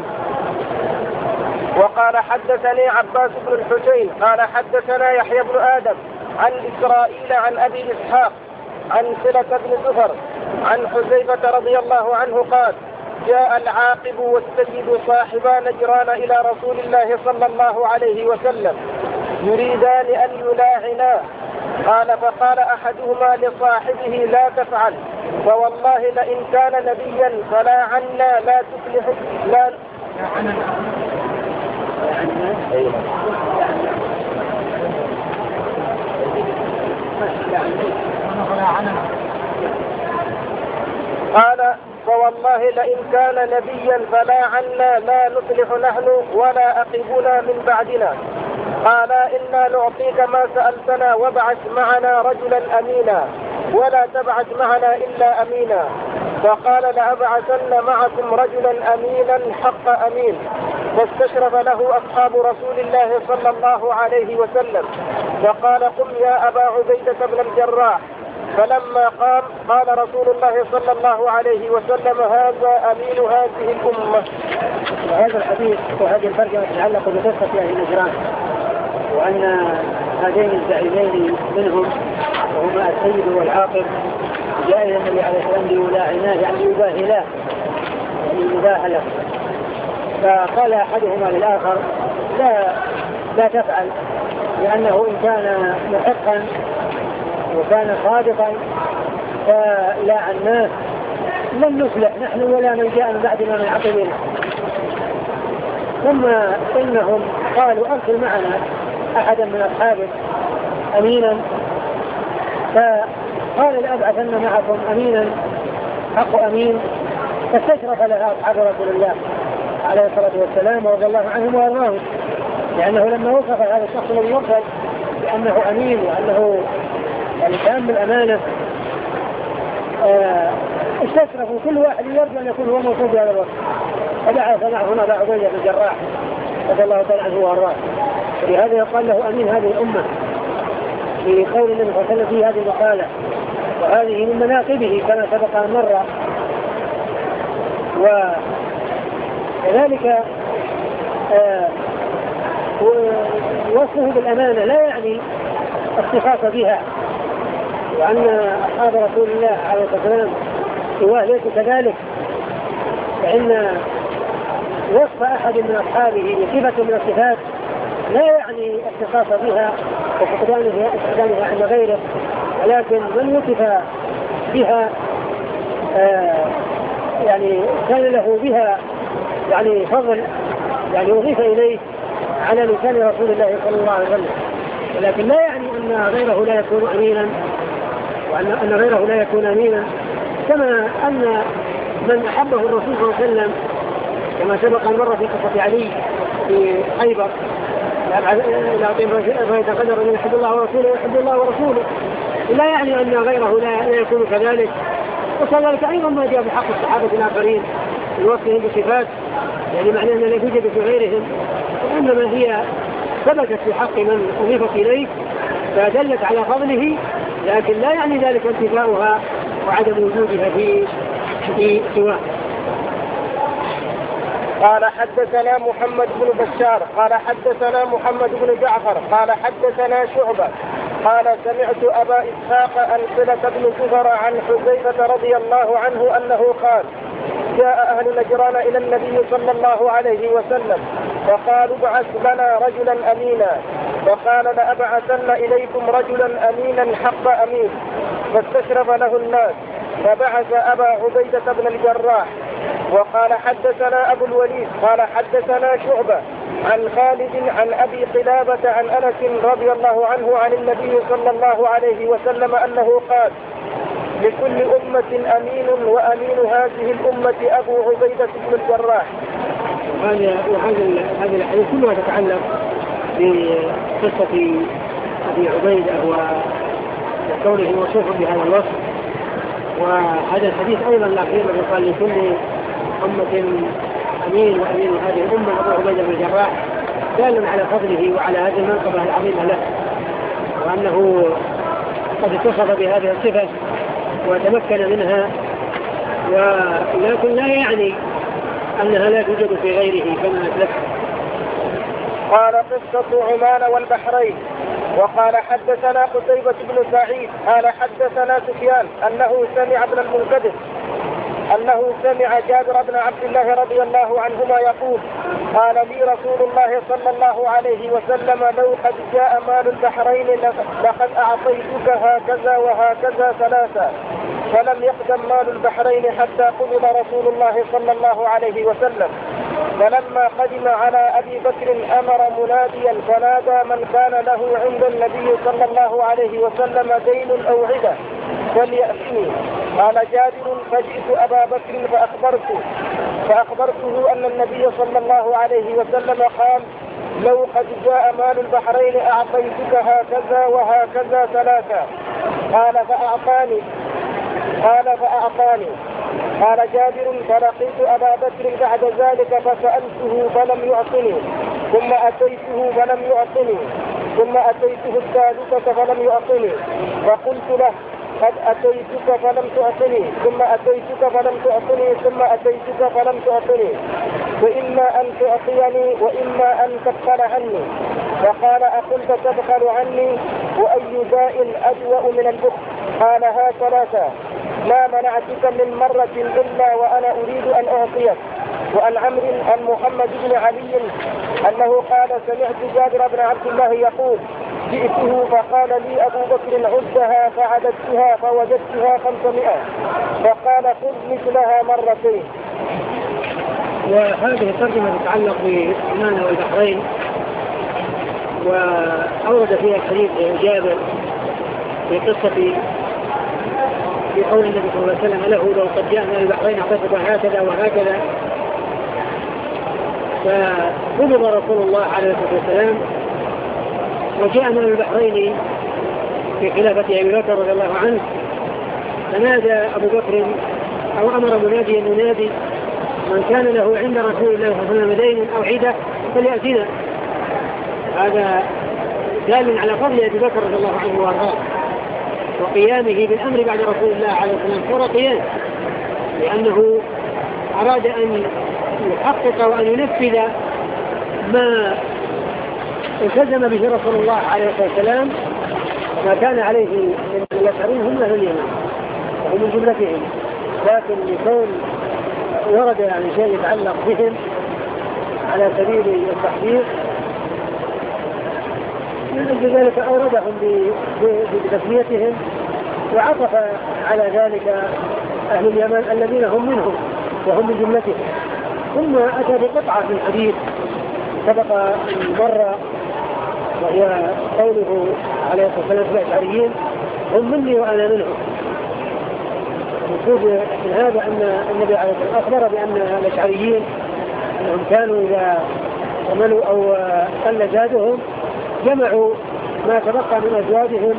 وقال حدثني عباس بن الحسين قال حدثنا يحيى بن آدم عن إسرائيل عن أبي إسحاق عن صلة بن زفر عن حذيفة رضي الله عنه قال جاء العاقب والسيد صاحبا نجران إلى رسول الله صلى الله عليه وسلم يريدان أن يلاعنا. قال فقال أحدهما لصاحبه لا تفعل فوالله لئن كان نبيا فلا عنا لا تفلح لا قال فوالله لئن كان نبيا فلا عنا لا نفلح نحن ولا أقبنا من بعدنا. قال إنا نعطيك ما سألتنا وابعث معنا رجلا أمينا ولا تبعث معنا إلا أمينا. فقال لأبعثن معكم رجلا أمينا حق أمين. فاستشرف له أصحاب رسول الله صلى الله عليه وسلم فقال قم يا أبا عبيدة بن الجراح. فلما قام قال رسول الله صلى الله عليه وسلم هذا أمين هذه الأمة. وهذا الحديث وهذه الترجمة تتعلق بقصة أهل نجران، وأن هذين الزعيمين منهم وهما السيد والعاقب جاء إلى النبي عليه الصلاة والسلام ليلاعناه يعني يباهلاه يعني مباهلة. فقال أحدهما للآخر لا لا تفعل، لأنه إن كان محقا وكان صادقا فلاعناه لن نفلح نحن ولا من جاء من بعدنا من عقبنا. ثم إنهم قالوا أرسل معنا أحدا من أصحابك أمينا، فقال لأبعثن معكم أمينا حق أمين. فاستشرف لها أصحاب رسول الله عليه الصلاة والسلام ورضي الله عنهم وأرضاهم، لأنه لما وصف هذا الشخص الذي وصف بأنه أمين وأنه يعني تام الأمانة استشرفوا كل واحد يرجو أن يكون هو موصوف بهذا الوصف. فبعث معه هنا أبا عبيدة بن الجراح رضي الله تعالى عنه وأرضاه، ولهذا يقال له أمين هذه الأمة في قول النبي صلى الله عليه وسلم في هذه المقالة، وهذه من مناقبه كما سبق أن مر. وكذلك آه وصفه بالأمانة لا يعني الصفات بها، وأن أصحاب رسول الله عليه الصلاة والسلام سواه ليس كذلك، فإن وصف أحد من أصحابه بصفة من الصفات لا يعني اتصاف بها وفقدانها عند غيره، ولكن من وصف بها آه يعني كان له بها يعني فضل يعني أضيف إليه على لسان رسول الله صلى الله عليه وسلم، ولكن لا يعني أن غيره لا يكون أمينا وأن أن غيره لا يكون أمينا، كما أن من أحبه الرسول صلى الله عليه وسلم كما سبق المرة في قصة علي في خيبر لا أعطيهم فإذا قدر أن يحب الله ورسوله ويحب الله ورسوله، لا يعني أن غيره لا يكون كذلك. وكذلك أيضا ما جاء بحق الصحابة الآخرين الوصفهم بصفات يعني معناه أن لا توجد في غيرهم، وإنما هي ثبتت في حق من أضيفت إليه فدلت على فضله، لكن لا يعني ذلك انتفاؤها وعدم وجودها في في سواه. قال حدثنا محمد بن بشار قال حدثنا محمد بن جعفر قال حدثنا شعبة قال سمعت أبا إسحاق أنصلة بن زفر عن حذيفة رضي الله عنه أنه قال جاء أهل نجران إلى النبي صلى الله عليه وسلم فقالوا ابعث لنا رجلا أمينا، فقال لأبعثن إليكم رجلا أمينا حق أمين، فاستشرف له الناس فبعث أبا عبيدة بن الجراح. وقال حدثنا أبو الوليد قال حدثنا شعبة عن خالد عن أبي قلابة عن أنس رضي الله عنه عن النبي صلى الله عليه وسلم أنه قال لكل أمة أمين وأمين هذه الأمة أبو عبيدة بن الجراح. وهذا هذه الحديث كلها تتعلق بقصة أبي عبيدة وكونه موصوف بهذا الوصف. وهذا الحديث أيضا الأخير الذي قال لكل أمة أمين وأمين هذه الأمة أبو عبيدة بن الجراح دال على فضله وعلى هذه المنقبة العظيمة له، وأنه قد اتصف بهذه الصفة وتمكن منها، ولكن لا يعني أنها لا توجد في غيره كما أسلفت. قال قصة عمان والبحرين. وقال حدثنا قتيبة بن سعيد قال حدثنا سفيان أنه سمع ابن المنكدر أنه سمع جابر بن عبد الله رضي الله عنهما يقول قال لي رسول الله صلى الله عليه وسلم لو قد جاء مال البحرين لقد أعطيتك هكذا وهكذا ثلاثة، فلم يقدم مال البحرين حتى قبض رسول الله صلى الله عليه وسلم. فلما قدم على أبي بكر أمر مناديا فنادى من كان له عند النبي صلى الله عليه وسلم دين أو عدة فليأتني. قال جابر فجئت أبا بكر فأخبرته فأخبرته أن النبي صلى الله عليه وسلم قال لو قد جاء مال البحرين أعطيتك هكذا وهكذا ثلاثة. قال فأعطاني قال فأعطاني قال جابر فلقيت أبا بكر بعد ذلك فسألته فلم يعطني، ثم أتيته فلم يعطني، ثم أتيته الثالثة فلم يعطني، فقلت له قد أتيتك فلم تعطني، ثم أتيتك فلم تعطني، ثم أتيتك فلم تعطني، فإما أن تعطيني وإما أن تبخل عني. فقال أقلت تبخل عني وأي داء أدوأ من البخل؟ قال ها ثلاثة ما منعتك من مرة إلا وأنا أريد أن أعطيك. وعن عمرو عن محمد بن علي أنه قال سمعت جابر بن عبد الله يقول جئته فقال لي أبو بكر عدها فعددتها فوجدتها خمسمائة، فقال خذ مثلها مرتين. وهذه الترجمة تتعلق بعمان والبحرين، وأورد فيها حديث جابر في قصة في قول النبي صلى الله عليه وسلم له لو قد جاءنا البحرين أعطيتك هكذا وهكذا. فقبض رسول الله عليه الصلاة والسلام وجاءنا البحرين في خلافة أبي بكر رضي الله عنه، فنادى أبو بكر أو أمر مناديا ينادي من كان له عند رسول الله صلى الله عليه وسلم دين أو عدة فليأتنا. هذا دال على فضل أبي بكر رضي الله عنه وارضاه وقيامه بالأمر بعد رسول الله عليه الصلاة والسلام فور قيام، لأنه أراد أن يحقق وأن ينفذ ما التزم به رسول الله عليه الصلاة والسلام، ما كان عليه من الأشعرين هم أهل اليمن وهم من جملتهم، لكن لكون ورد يعني شيء يتعلق بهم على سبيل التحقيق من ذلك أوردهم بتسميتهم، وعطف على ذلك أهل اليمن الذين هم منهم وهم من جملتهم. ثم أتى بقطعة من حديث سبق مرة وهي قوله عليه الصلاة والسلام الأشعريين هم مني وأنا منهم، المقصود من هذا أن النبي عليه الصلاة والسلام أخبر بأن الأشعريين أنهم كانوا إذا عملوا أو قل زادهم جمعوا ما تبقى من أزواجهم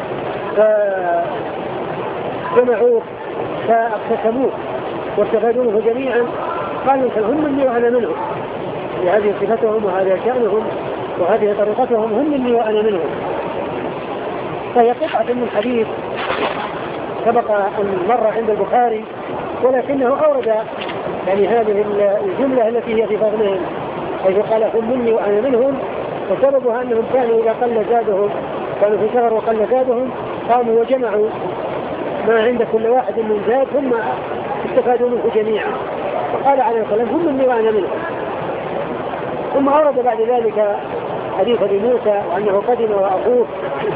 فجمعوه فاقتسموه واستفادوا منه جميعا. قالوا هم مني وأنا منهم، هذه صفتهم وهذا شأنهم وهذه طريقتهم، هم مني وأنا منهم. فهي قطعة من حديث سبق أن مر عند البخاري، ولكنه أورد يعني هذه الجملة التي هي في فضلهم، حيث قال هم مني وأنا منهم، وسببها أنهم كانوا إذا قل زادهم كانوا في سفر وقل زادهم قاموا وجمعوا ما عند كل واحد من زاد ثم استفادوا منه جميعا. فقال عليه الصلاة والسلام هم مني وأنا منهم. ثم أورد بعد ذلك حديث أبي موسى وأنه قدم وأخوه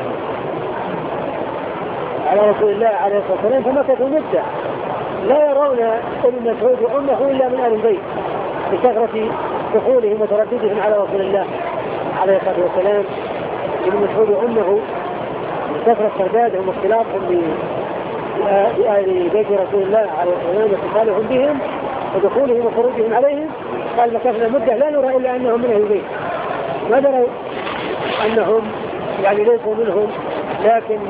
على رسول الله عليه الصلاة والسلام فمكثوا مدة لا يرون ابن مسعود وأمه إلا من أهل البيت بكثرة دخولهم وترددهم على رسول الله عليه الصلاة والسلام. ابن مسعود وأمه بكثرة تردادهم واختلافهم بأهل بيت رسول الله عليه الصلاة والسلام واتصالهم بهم ودخولهم وخروجهم عليهم. قال مكثنا مدة لا نرى إلا أنهم من أهل البيت، ما دروا أنهم يعني ليسوا منهم، لكن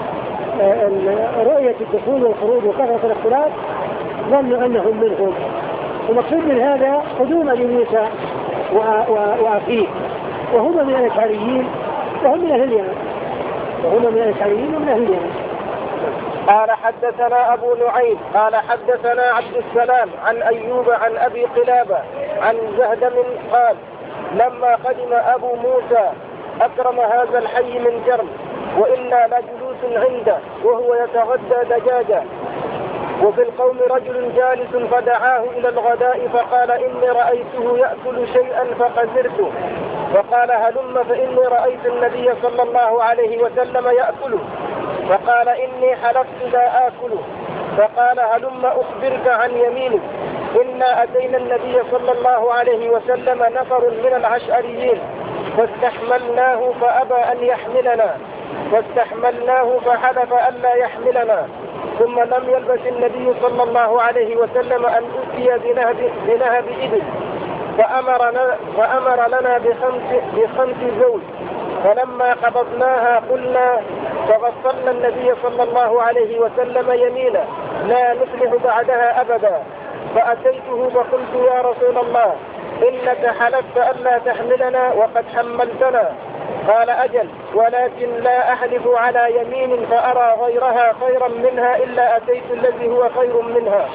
رؤية الدخول والخروج وكثرة الاختلاف ظنوا أنهم منهم. ومقصود من هذا قدوم أبي موسى وأخيه، وهما من الأشعريين وهم من أهل اليمن، وهما من الأشعريين ومن أهل اليمن. قال حدثنا أبو نعيم قال حدثنا عبد السلام عن أيوب عن أبي قلابة عن زهدم قال لما قدم أبو موسى أكرم هذا الحي من جرم وإنا لجلوس عنده وهو يتغدى دجاجة، وفي القوم رجل جالس فدعاه إلى الغداء فقال إني رأيته يأكل شيئا فقذرته، فقال هلم فإني رأيت النبي صلى الله عليه وسلم يأكله، فقال إني حلفت لا آكله، فقال هلم أخبرك عن يمينك، إنا أتينا النبي صلى الله عليه وسلم نفر من العشعريين فاستحملناه فأبى أن يحملنا فاستحملناه فحلف ألا يحملنا، ثم لم يلبث النبي صلى الله عليه وسلم أن أتي بنهب, بنهب إبل فأمرنا, فأمر لنا بخمس, بخمس زوج، فلما قبضناها قلنا فغسلنا النبي صلى الله عليه وسلم يمينا لا نفلح بعدها أبدا، فأتيته فقلت يا رسول الله إنك حلفت ألا تحملنا وقد حملتنا، قال أجل ولكن لا أحلف على يمين فأرى غيرها خيرا منها إلا أتيت الذي هو خير منها.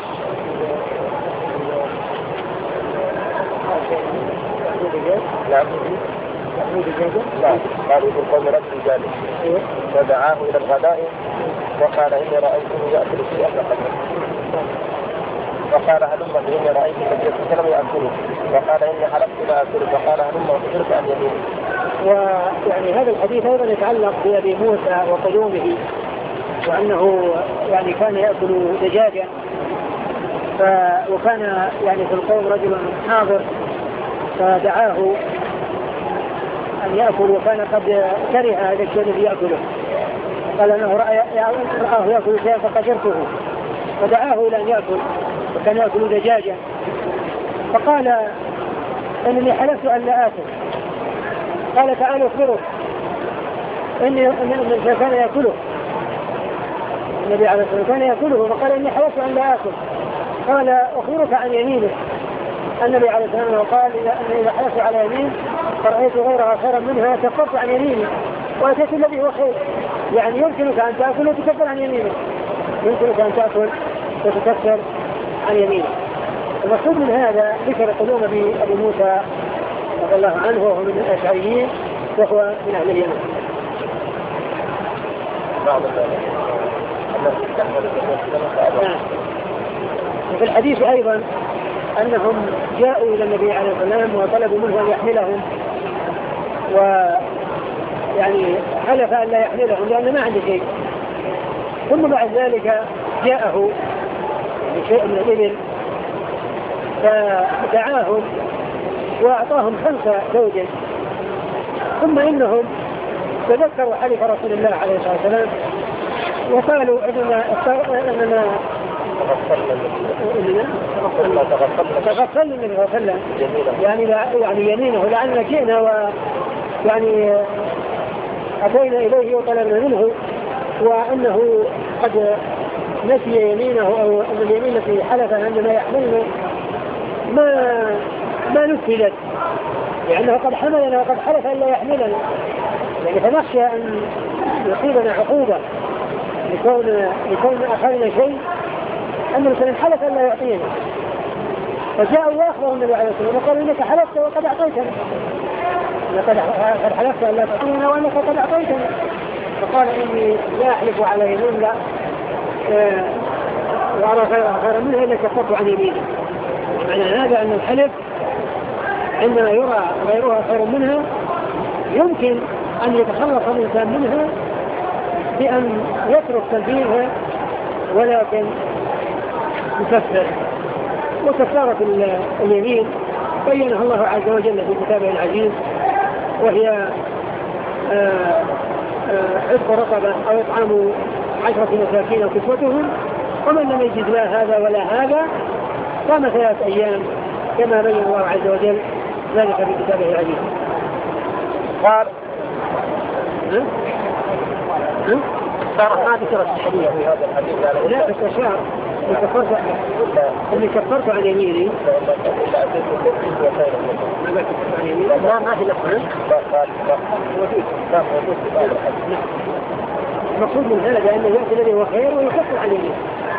نعم نعم قالوا بالقوم رجل جالس فدعاه إلى الغداء وقال إني رأيته يأكل شيئا فقد فقال هلم فإني رأيت النبي صلى الله عليه وسلم يأكله، فقال إني حلفت لا أكله، فقال هلم وأخبرك عن يمينه. ويعني هذا الحديث أيضا يتعلق بأبي موسى وقدومه، وأنه يعني كان يأكل دجاجا، ف... وكان يعني في القوم رجل حاضر فدعاه أن يأكل وكان قد كره هذا الشيء الذي يأكله، قال أنه رآه يأكل شيئا فقدرته فدعاه إلى أن يأكل، وكان يأكل دجاجا، فقال إنني حلفت أن لا آكل. قال تعالى أخبره إني أن كان يأكله النبي عليه الصلاة والسلام كان يأكله، فقال إني حلفت أن لا آكل. قال أخبرك عن يمينه. النبي عليه الصلاة والسلام قال إذا حلفت على يمين فرأيت غيرها خيرا منها كفرت عن يميني وأتيت الذي هو خير. يعني يمكنك أن تأكل وتكفر عن يمينك، يمكنك أن تأكل وتكفر عن يمينك. المقصود من هذا ذكر قدوم أبي موسى رضي الله عنه وهو من الأشعريين وهو من أهل اليمن. نعم. وفي الحديث أيضا أنهم جاءوا إلى النبي عليه الصلاة والسلام وطلبوا منه أن يحملهم، ويعني حلف أن لا يحملهم لأن ما عنده شيء. ثم بعد ذلك جاءه بشيء من الإبل فدعاهم وأعطاهم خمسة زوجة، ثم إنهم تذكروا حلف رسول الله عليه الصلاة والسلام وقالوا إننا, إننا تغفلنا من غفلنا يعني لا يعني يمينه لأن جئنا ويعني أتينا إليه وطلبنا منه وأنه قد نسي يمينه أو أن اليمين التي حلف عندما يحملنا ما ما نفذت لأنه قد حملنا وقد حلف أن لا يحملنا يعني فنخشى أن يصيبنا عقوبة لكون لكون أخذنا شيء أنه مثلا حلف أن لا يعطينا فجاءوا وأخبروا النبي عليه الصلاة والسلام وقالوا إنك حلفت وقد أعطيتنا لقد حلفت أن لا تعطينا وأنك قد أعطيتنا فقال إني لا أحلف على يمين لا وأرى خيرا منها إلا كفرت عن يميني معنى هذا أن الحلف عندما يرى غيرها خير منها يمكن أن يتخلص الإنسان منها بأن يترك تنفيذها ولكن يكفر وكفارة اليمين بينها الله عز وجل في كتابه العزيز وهي عتق رقبة أو إطعام عشرة مساكين وكسوتهم ومن لم يجد لا هذا ولا هذا صام ثلاث أيام كما بين الله عز وجل ذلك في كتابه العزيز. قال ها؟ ها؟ صار ما ذكر الحديث في هذا الحديث لا بس أشار اللي كفرت اللي كفرت عن يميني ما كفرت عن يميني لا ما في لفظ المقصود من هذا بأنه يأتي الذي هو خير ويكفر عن يمينه.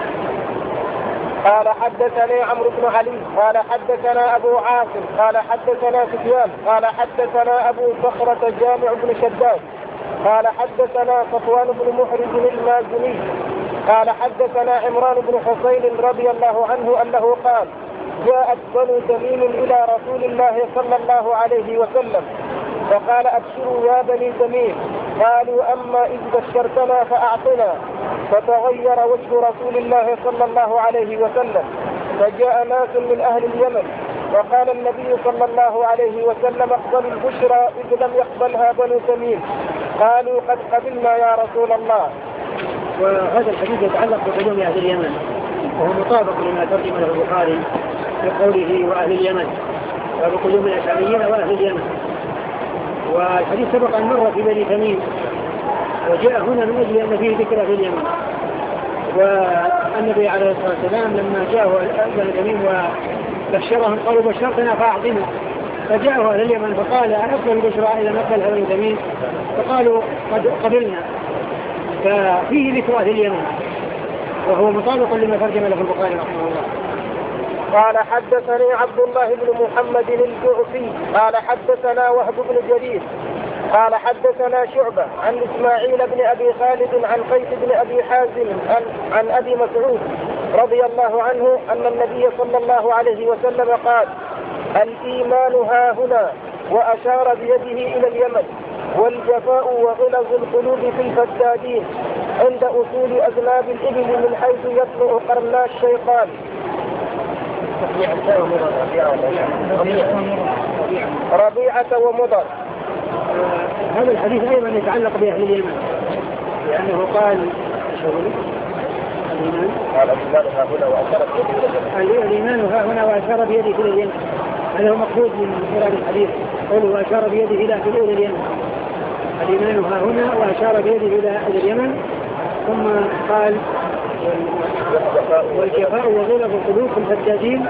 قال حدثني عمرو بن علي قال حدثنا أبو عاصم قال حدثنا سفيان قال حدثنا أبو صخرة جامع بن شداد قال حدثنا صفوان بن محرز المازني قال حدثنا عمران بن حسين رضي الله عنه أنه قال جاءت بنو تميم إلى رسول الله صلى الله عليه وسلم فقال أبشروا يا بني تميم قالوا أما إذ بشرتنا فأعطنا فتغير وجه رسول الله صلى الله عليه وسلم فجاء ناس من أهل اليمن وقال النبي صلى الله عليه وسلم اقبل البشرى إذ لم يقبلها بنو تميم قالوا قد قبلنا يا رسول الله. وهذا الحديث يتعلق بقدوم أهل اليمن وهو مطابق لما ترجمه البخاري بقوله وأهل اليمن وبقدوم الأشعريين وأهل اليمن. والحديث سبق أن مر في بني تميم وجاء هنا من أجل أن فيه ذكر في اليمن والنبي عليه الصلاة والسلام لما جاءه بني تميم وبشرهم قالوا بشرتنا فأعطنا فجاءه أهل اليمن فقال أفضل البشرى إلى مقبل بني تميم فقالوا قد قبلنا ففيه ذكر أهل اليمن وهو مطابق لما ترجم له البخاري رحمه الله. قال حدثني عبد الله بن محمد الجعفي قال حدثنا وهب بن جرير قال حدثنا شعبة عن إسماعيل بن أبي خالد عن قيس بن أبي حازم عن, عن أبي مسعود رضي الله عنه أن النبي صلى الله عليه وسلم قال الإيمان ها هنا وأشار بيده إلى اليمن والجفاء وغلظ القلوب في الفسادين عند أصول أذناب الإبل من حيث يطلع قرنا الشيطان. ربيعة ومضر. هذا الحديث أيضا يتعلق بأهل اليمن لأنه قال الإيمان ها هنا وأشار بيده إلى اليمن هذا هو مقصود من مراد الحديث قوله وأشار بيده إلى حلول اليمن الإيمان ها هنا وأشار بيده إلى اليمن ثم قال والجفاء وغلظ القلوب في الفسادين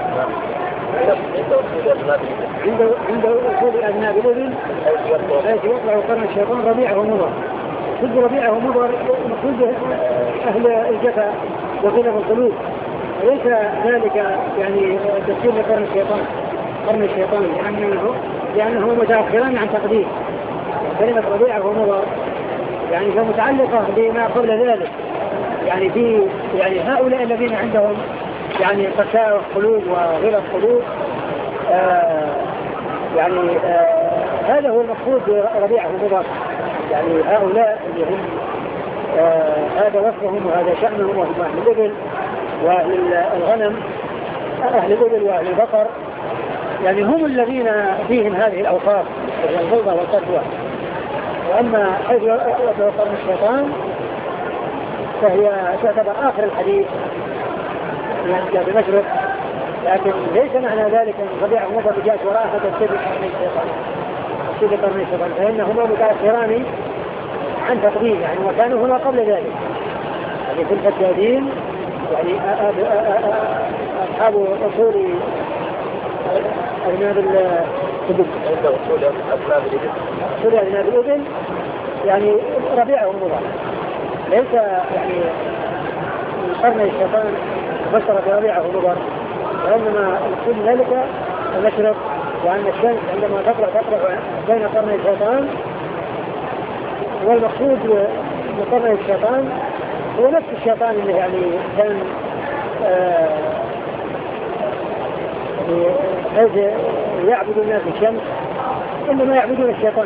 عند عند أصول أذناب الإبل حيث يطلع قرن الشيطان ربيعه ومضر. كل ربيعه ومضر مقصود أهل الجفاء وغلظ القلوب وليس ذلك يعني تفسير لقرن الشيطان قرن الشيطان لأنه لأنه متأخران عن تقدير كلمة ربيعه ومضر يعني فمتعلقة بما قبل ذلك يعني في يعني هؤلاء الذين عندهم يعني قساوة قلوب وغلظ قلوب آه يعني آه هذا هو المقصود ربيعه ومضر يعني هؤلاء اللي هم آه هذا وصفهم وهذا شأنهم وهم أهل الإبل وأهل الغنم أهل الإبل وأهل البقر يعني هم الذين فيهم هذه الأوصاف الغلظة والقسوة. وأما حيث يطلع قرن الشيطان فهي تعتبر آخر الحديث جاء بمشرق، لكن ليس معنى ذلك أن ربيعة مضر جاءت وراء فتبتدئ قرني الشيطان تبتدئ قرني الشيطان، فإنهما متأخران عن تقديم يعني، وكانوا هنا قبل ذلك يعني في الفدادين يعني أصحاب أصول أذناب الإبل أصول أذناب الإبل يعني ربيعة مضر ليس يعني قرني الشيطان فسر بربيعة مضر، وإنما يكون ذلك المشرق، وأن الشمس عندما تطلع تطلع بين قرني الشيطان، والمقصود بقرني الشيطان هو نفس الشيطان اللي يعني كان حيث يعبد الناس الشمس إنما يعبدون الشيطان.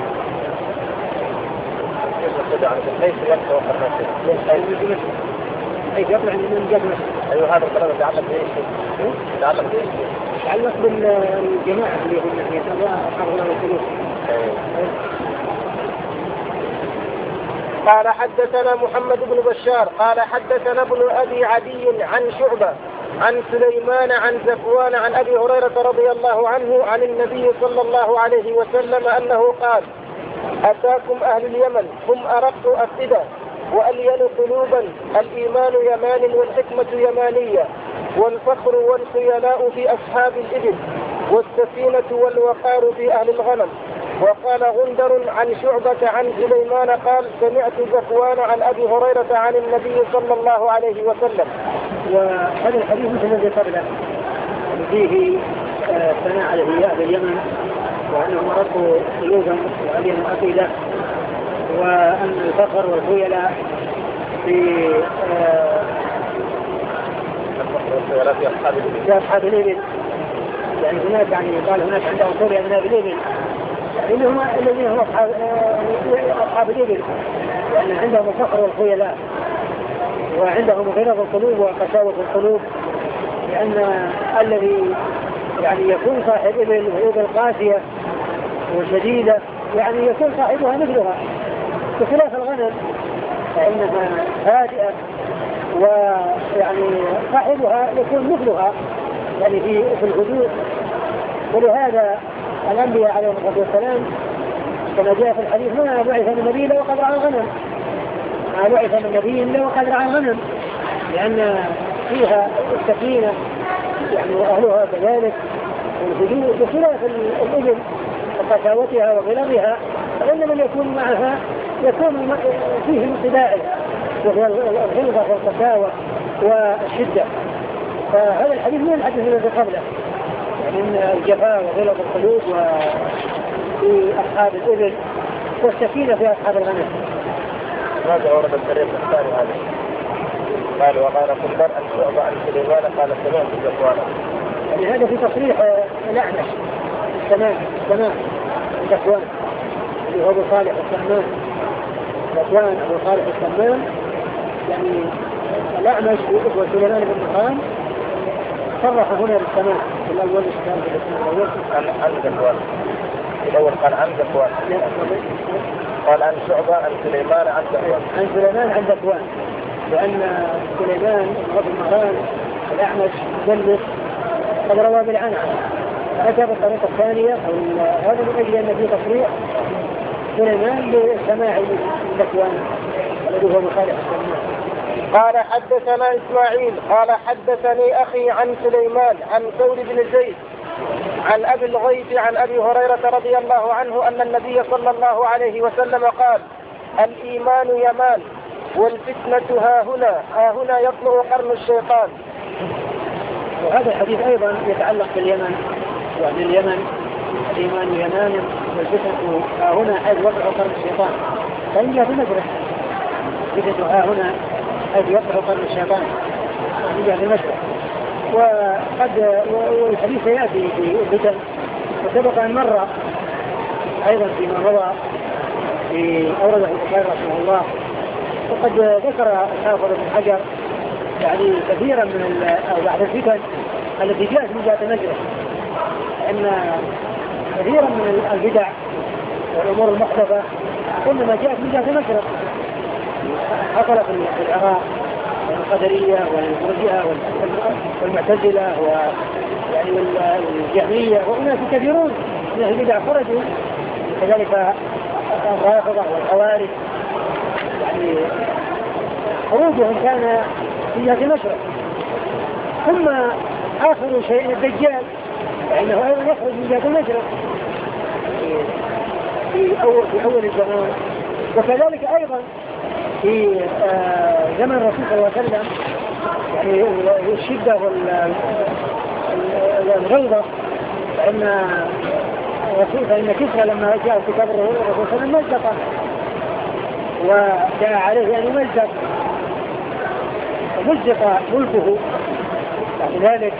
ليس يبقى وقرني أي يطلع من جبل. أيوة هذا الكلام يتعلق بإيش؟ يتعلق بإيش؟ يتعلق بالجماعة اللي هم يسمى أصحابنا والسلوك. قال حدثنا محمد بن بشار قال حدثنا ابن أبي عدي عن شعبة عن سليمان عن زكوان عن أبي هريرة رضي الله عنه عن النبي صلى الله عليه وسلم أنه قال: أتاكم أهل اليمن هم أرق أفئدة وألين قلوبا، الإيمان يمان والحكمة يمانية، والفخر والخيلاء في أصحاب الإبل، والسفينة والوقار في أهل الغنم. وقال غندر عن شعبة عن سليمان قال: سمعت زكوان عن أبي هريرة عن النبي صلى الله عليه وسلم. وهذا الحديث مثل الذي قبله فيه ثناء على أهل اليمن وأنهم أرقوا قلوبا وألينوا أفئدة، وأن الفخر والخيلاء في في أصحاب الإبل، يعني هناك يعني قال هناك عندهم خير أذناب الإبل اللي هم الذين هم أصحاب أصحاب الإبل، لأن عندهم الفخر والخيلاء وعندهم غلظ القلوب وقساوة القلوب، لأن الذي يعني يكون صاحب إبل وإبل قاسية وشديدة يعني يكون صاحبها مثلها، بخلاف الغنم فإنها هادئة ويعني صاحبها يكون مثلها يعني في في الهدوء. ولهذا الأنبياء عليهم الصلاة والسلام كما جاء في الحديث: ما بعث من نبي إلا وقد رعى الغنم، ما بعث من نبي إلا وقد رعى الغنم، لأن فيها السكينة يعني وأهلها كذلك والهدوء، بخلاف الإبل وقساوتها وغلظها، فإن من يكون معها يكون فيه انطباع وهي الغلظة والقساوة والشدة. فهذا الحديث من الحديث الذي قبله من الجفاء وغلظ القلوب وفي أصحاب الإبل والسكينة في أصحاب الغنم. ماذا ورد الطريق الثاني هذا؟ قال: وقال غندر عن شعبة عن سليمان قال: سمعت زكوان. يعني هذا في تصريح الأعمش السماء السماء زكوان اللي هو أبو صالح السمان، زكوان أبو صالح السمان يعني الأعمش وسليمان بن خان صرح هنا بالسماء في الأول كان في الأول عن زكوان، الأول قال عن زكوان، قال عن شعبة عن سليمان عن زكوان، عن سليمان عن زكوان، لأن سليمان بن خان الأعمش مدلس قد روى بالعنعنة، أتى بالطريقة الثانية أو هذا من أجل أن في تصريح سليمان للسماع من زكوان الذي هو مخالف السماع. قال: حدثنا إسماعيل قال حدثني أخي عن سليمان عن ثور بن زيد عن أبي الغيث عن أبي هريرة رضي الله عنه أن النبي صلى الله عليه وسلم قال: الإيمان يمان والفتنة ها هنا ها هنا يطلع قرن الشيطان. وهذا الحديث أيضا يتعلق باليمن، وأن اليمن الإيمان يمان والفتنة ها هنا حيث يطلع قرن الشيطان، فإن في مجرد الفتنة ها هنا حيث يطلع قرن الشيطان في المجرد. وقد والحديث يأتي في الفتن، وسبق أن مر أيضا فيما مضى في أورده البخاري رحمه الله، وقد ذكر الحافظ بن حجر يعني كثيرا من أو بعد الفتن التي جاءت من جهة المجرد، لأن كثيرا من البدع والأمور المحدثة إنما جاءت من جهة المجرد. حصل في العراق القدرية والمرجئة والمعتزلة ويعني والجهمية وأناس كثيرون من أهل البدع خرجوا، كذلك الرافضة والخوارج، يعني خروجهم كان في جهة المشرق. ثم آخر شيء الدجال فإنه أيضا يخرج من جهة المشرق في أول, في أول الزمان، وكذلك أيضا في زمن الرسول صلى الله عليه وسلم يعني الشدة والغلظة، فإن الرسول فإن كسرى لما جاء كتاب الرسول صلى الله عليه وسلم مزق وجاء عليه أن يمزق فمزق ملكه. لذلك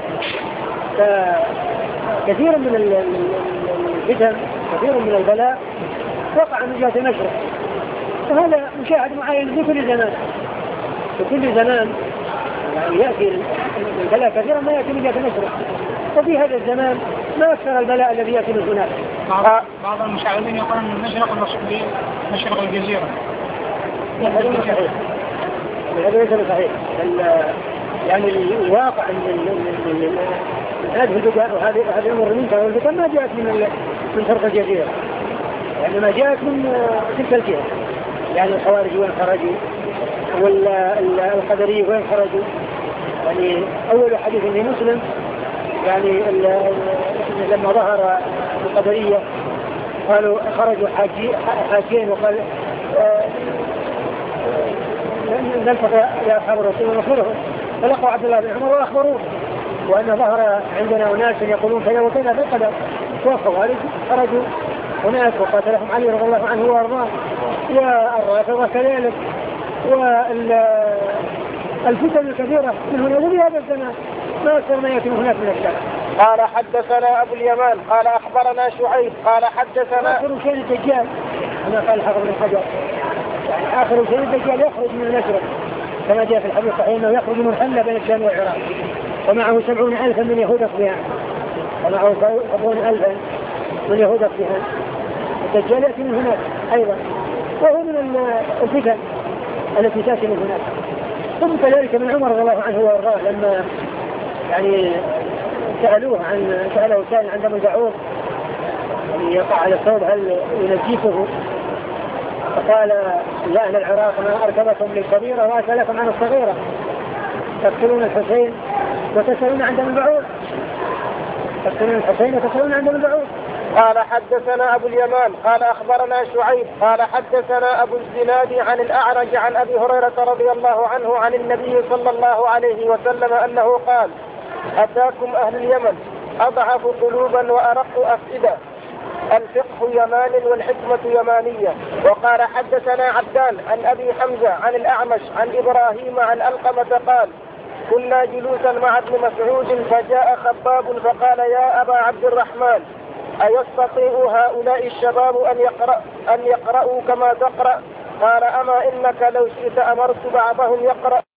كثير من الفتن كثير من البلاء وقع من جهة المشرق، وهذا مشاهد معين في كل زمان. في كل زمان يعني يأتي البلاء كثيرا ما يأتي من جهة المشرق، وفي هذا الزمان ما أكثر البلاء الذي يأتي من هناك. بعض, بعض المشاهدين يقولون أن المشرق المقصود به مشرق الجزيرة. هذا ليس صحيح. هذا ليس صحيح. يعني الواقع من هذه البدع وهذه هذه الأمور المنكرة والفتن ما جاءت من من فرق الجزيرة، يعني ما جاءت من تلك الجهة. يعني الخوارج وين خرجوا والقدرية وين خرجوا. يعني أول حديث في مسلم يعني لما ظهر القدرية قالوا خرجوا حاجين وقال نلتقي يا أصحاب الرسول ونخبرهم، فلقوا عبد الله بن عمر وأخبروه وأن ظهر عندنا أناس يقولون كذا وكذا بالقدر، والخوارج خرجوا هناك وقاتلهم علي رضي الله عنه وأرضاه والرافضة كذلك، والفتن الكثيرة من هنا وفي هذا الزمان ما أكثر ما يأتي هناك من الشارع. قال حدثنا أبو اليمان قال أخبرنا شعيب قال حدثنا آخر شيء الدجال كما قال الحافظ بن حجر، يعني آخر شيء الدجال يخرج من المشرق كما جاء في الحديث الصحيح أنه يخرج من حلة بين الشام والعراق ومعه سبعون ألفا من يهود أصبهان ومعه سبعون ألفا من يهود أصبهان. الدجال يأتي من هناك أيضا وهو من الفتن التي تأتي من هناك. ثم كذلك من عمر رضي الله عنه وارضاه لما يعني سألوه عن سأله سائل عن دم البعوض يعني يقع على الثوب هل ينجيكه، فقال يا أهل العراق ما أركبكم للكبيرة وأسألكم عن الصغيرة، تقتلون الحسين وتسألون عن دم البعوض، تقتلون الحسين وتسألون عن دم البعوض. قال حدثنا أبو اليمان قال أخبرنا شعيب قال حدثنا أبو الزناد عن الأعرج عن أبي هريرة رضي الله عنه عن النبي صلى الله عليه وسلم أنه قال أتاكم أهل اليمن أضعف قلوبا وأرق أفئدة، الفقه يمان والحكمة يمانية. وقال حدثنا عبدان عن أبي حمزة عن الأعمش عن إبراهيم عن ألقمة قال كنا جلوسا مع ابن مسعود فجاء خباب فقال يا أبا عبد الرحمن أيستطيع هؤلاء الشباب أن, يقرأ أن يقرأوا كما تقرأ؟ قال أما إنك لو شئت أمرت بعضهم يقرأ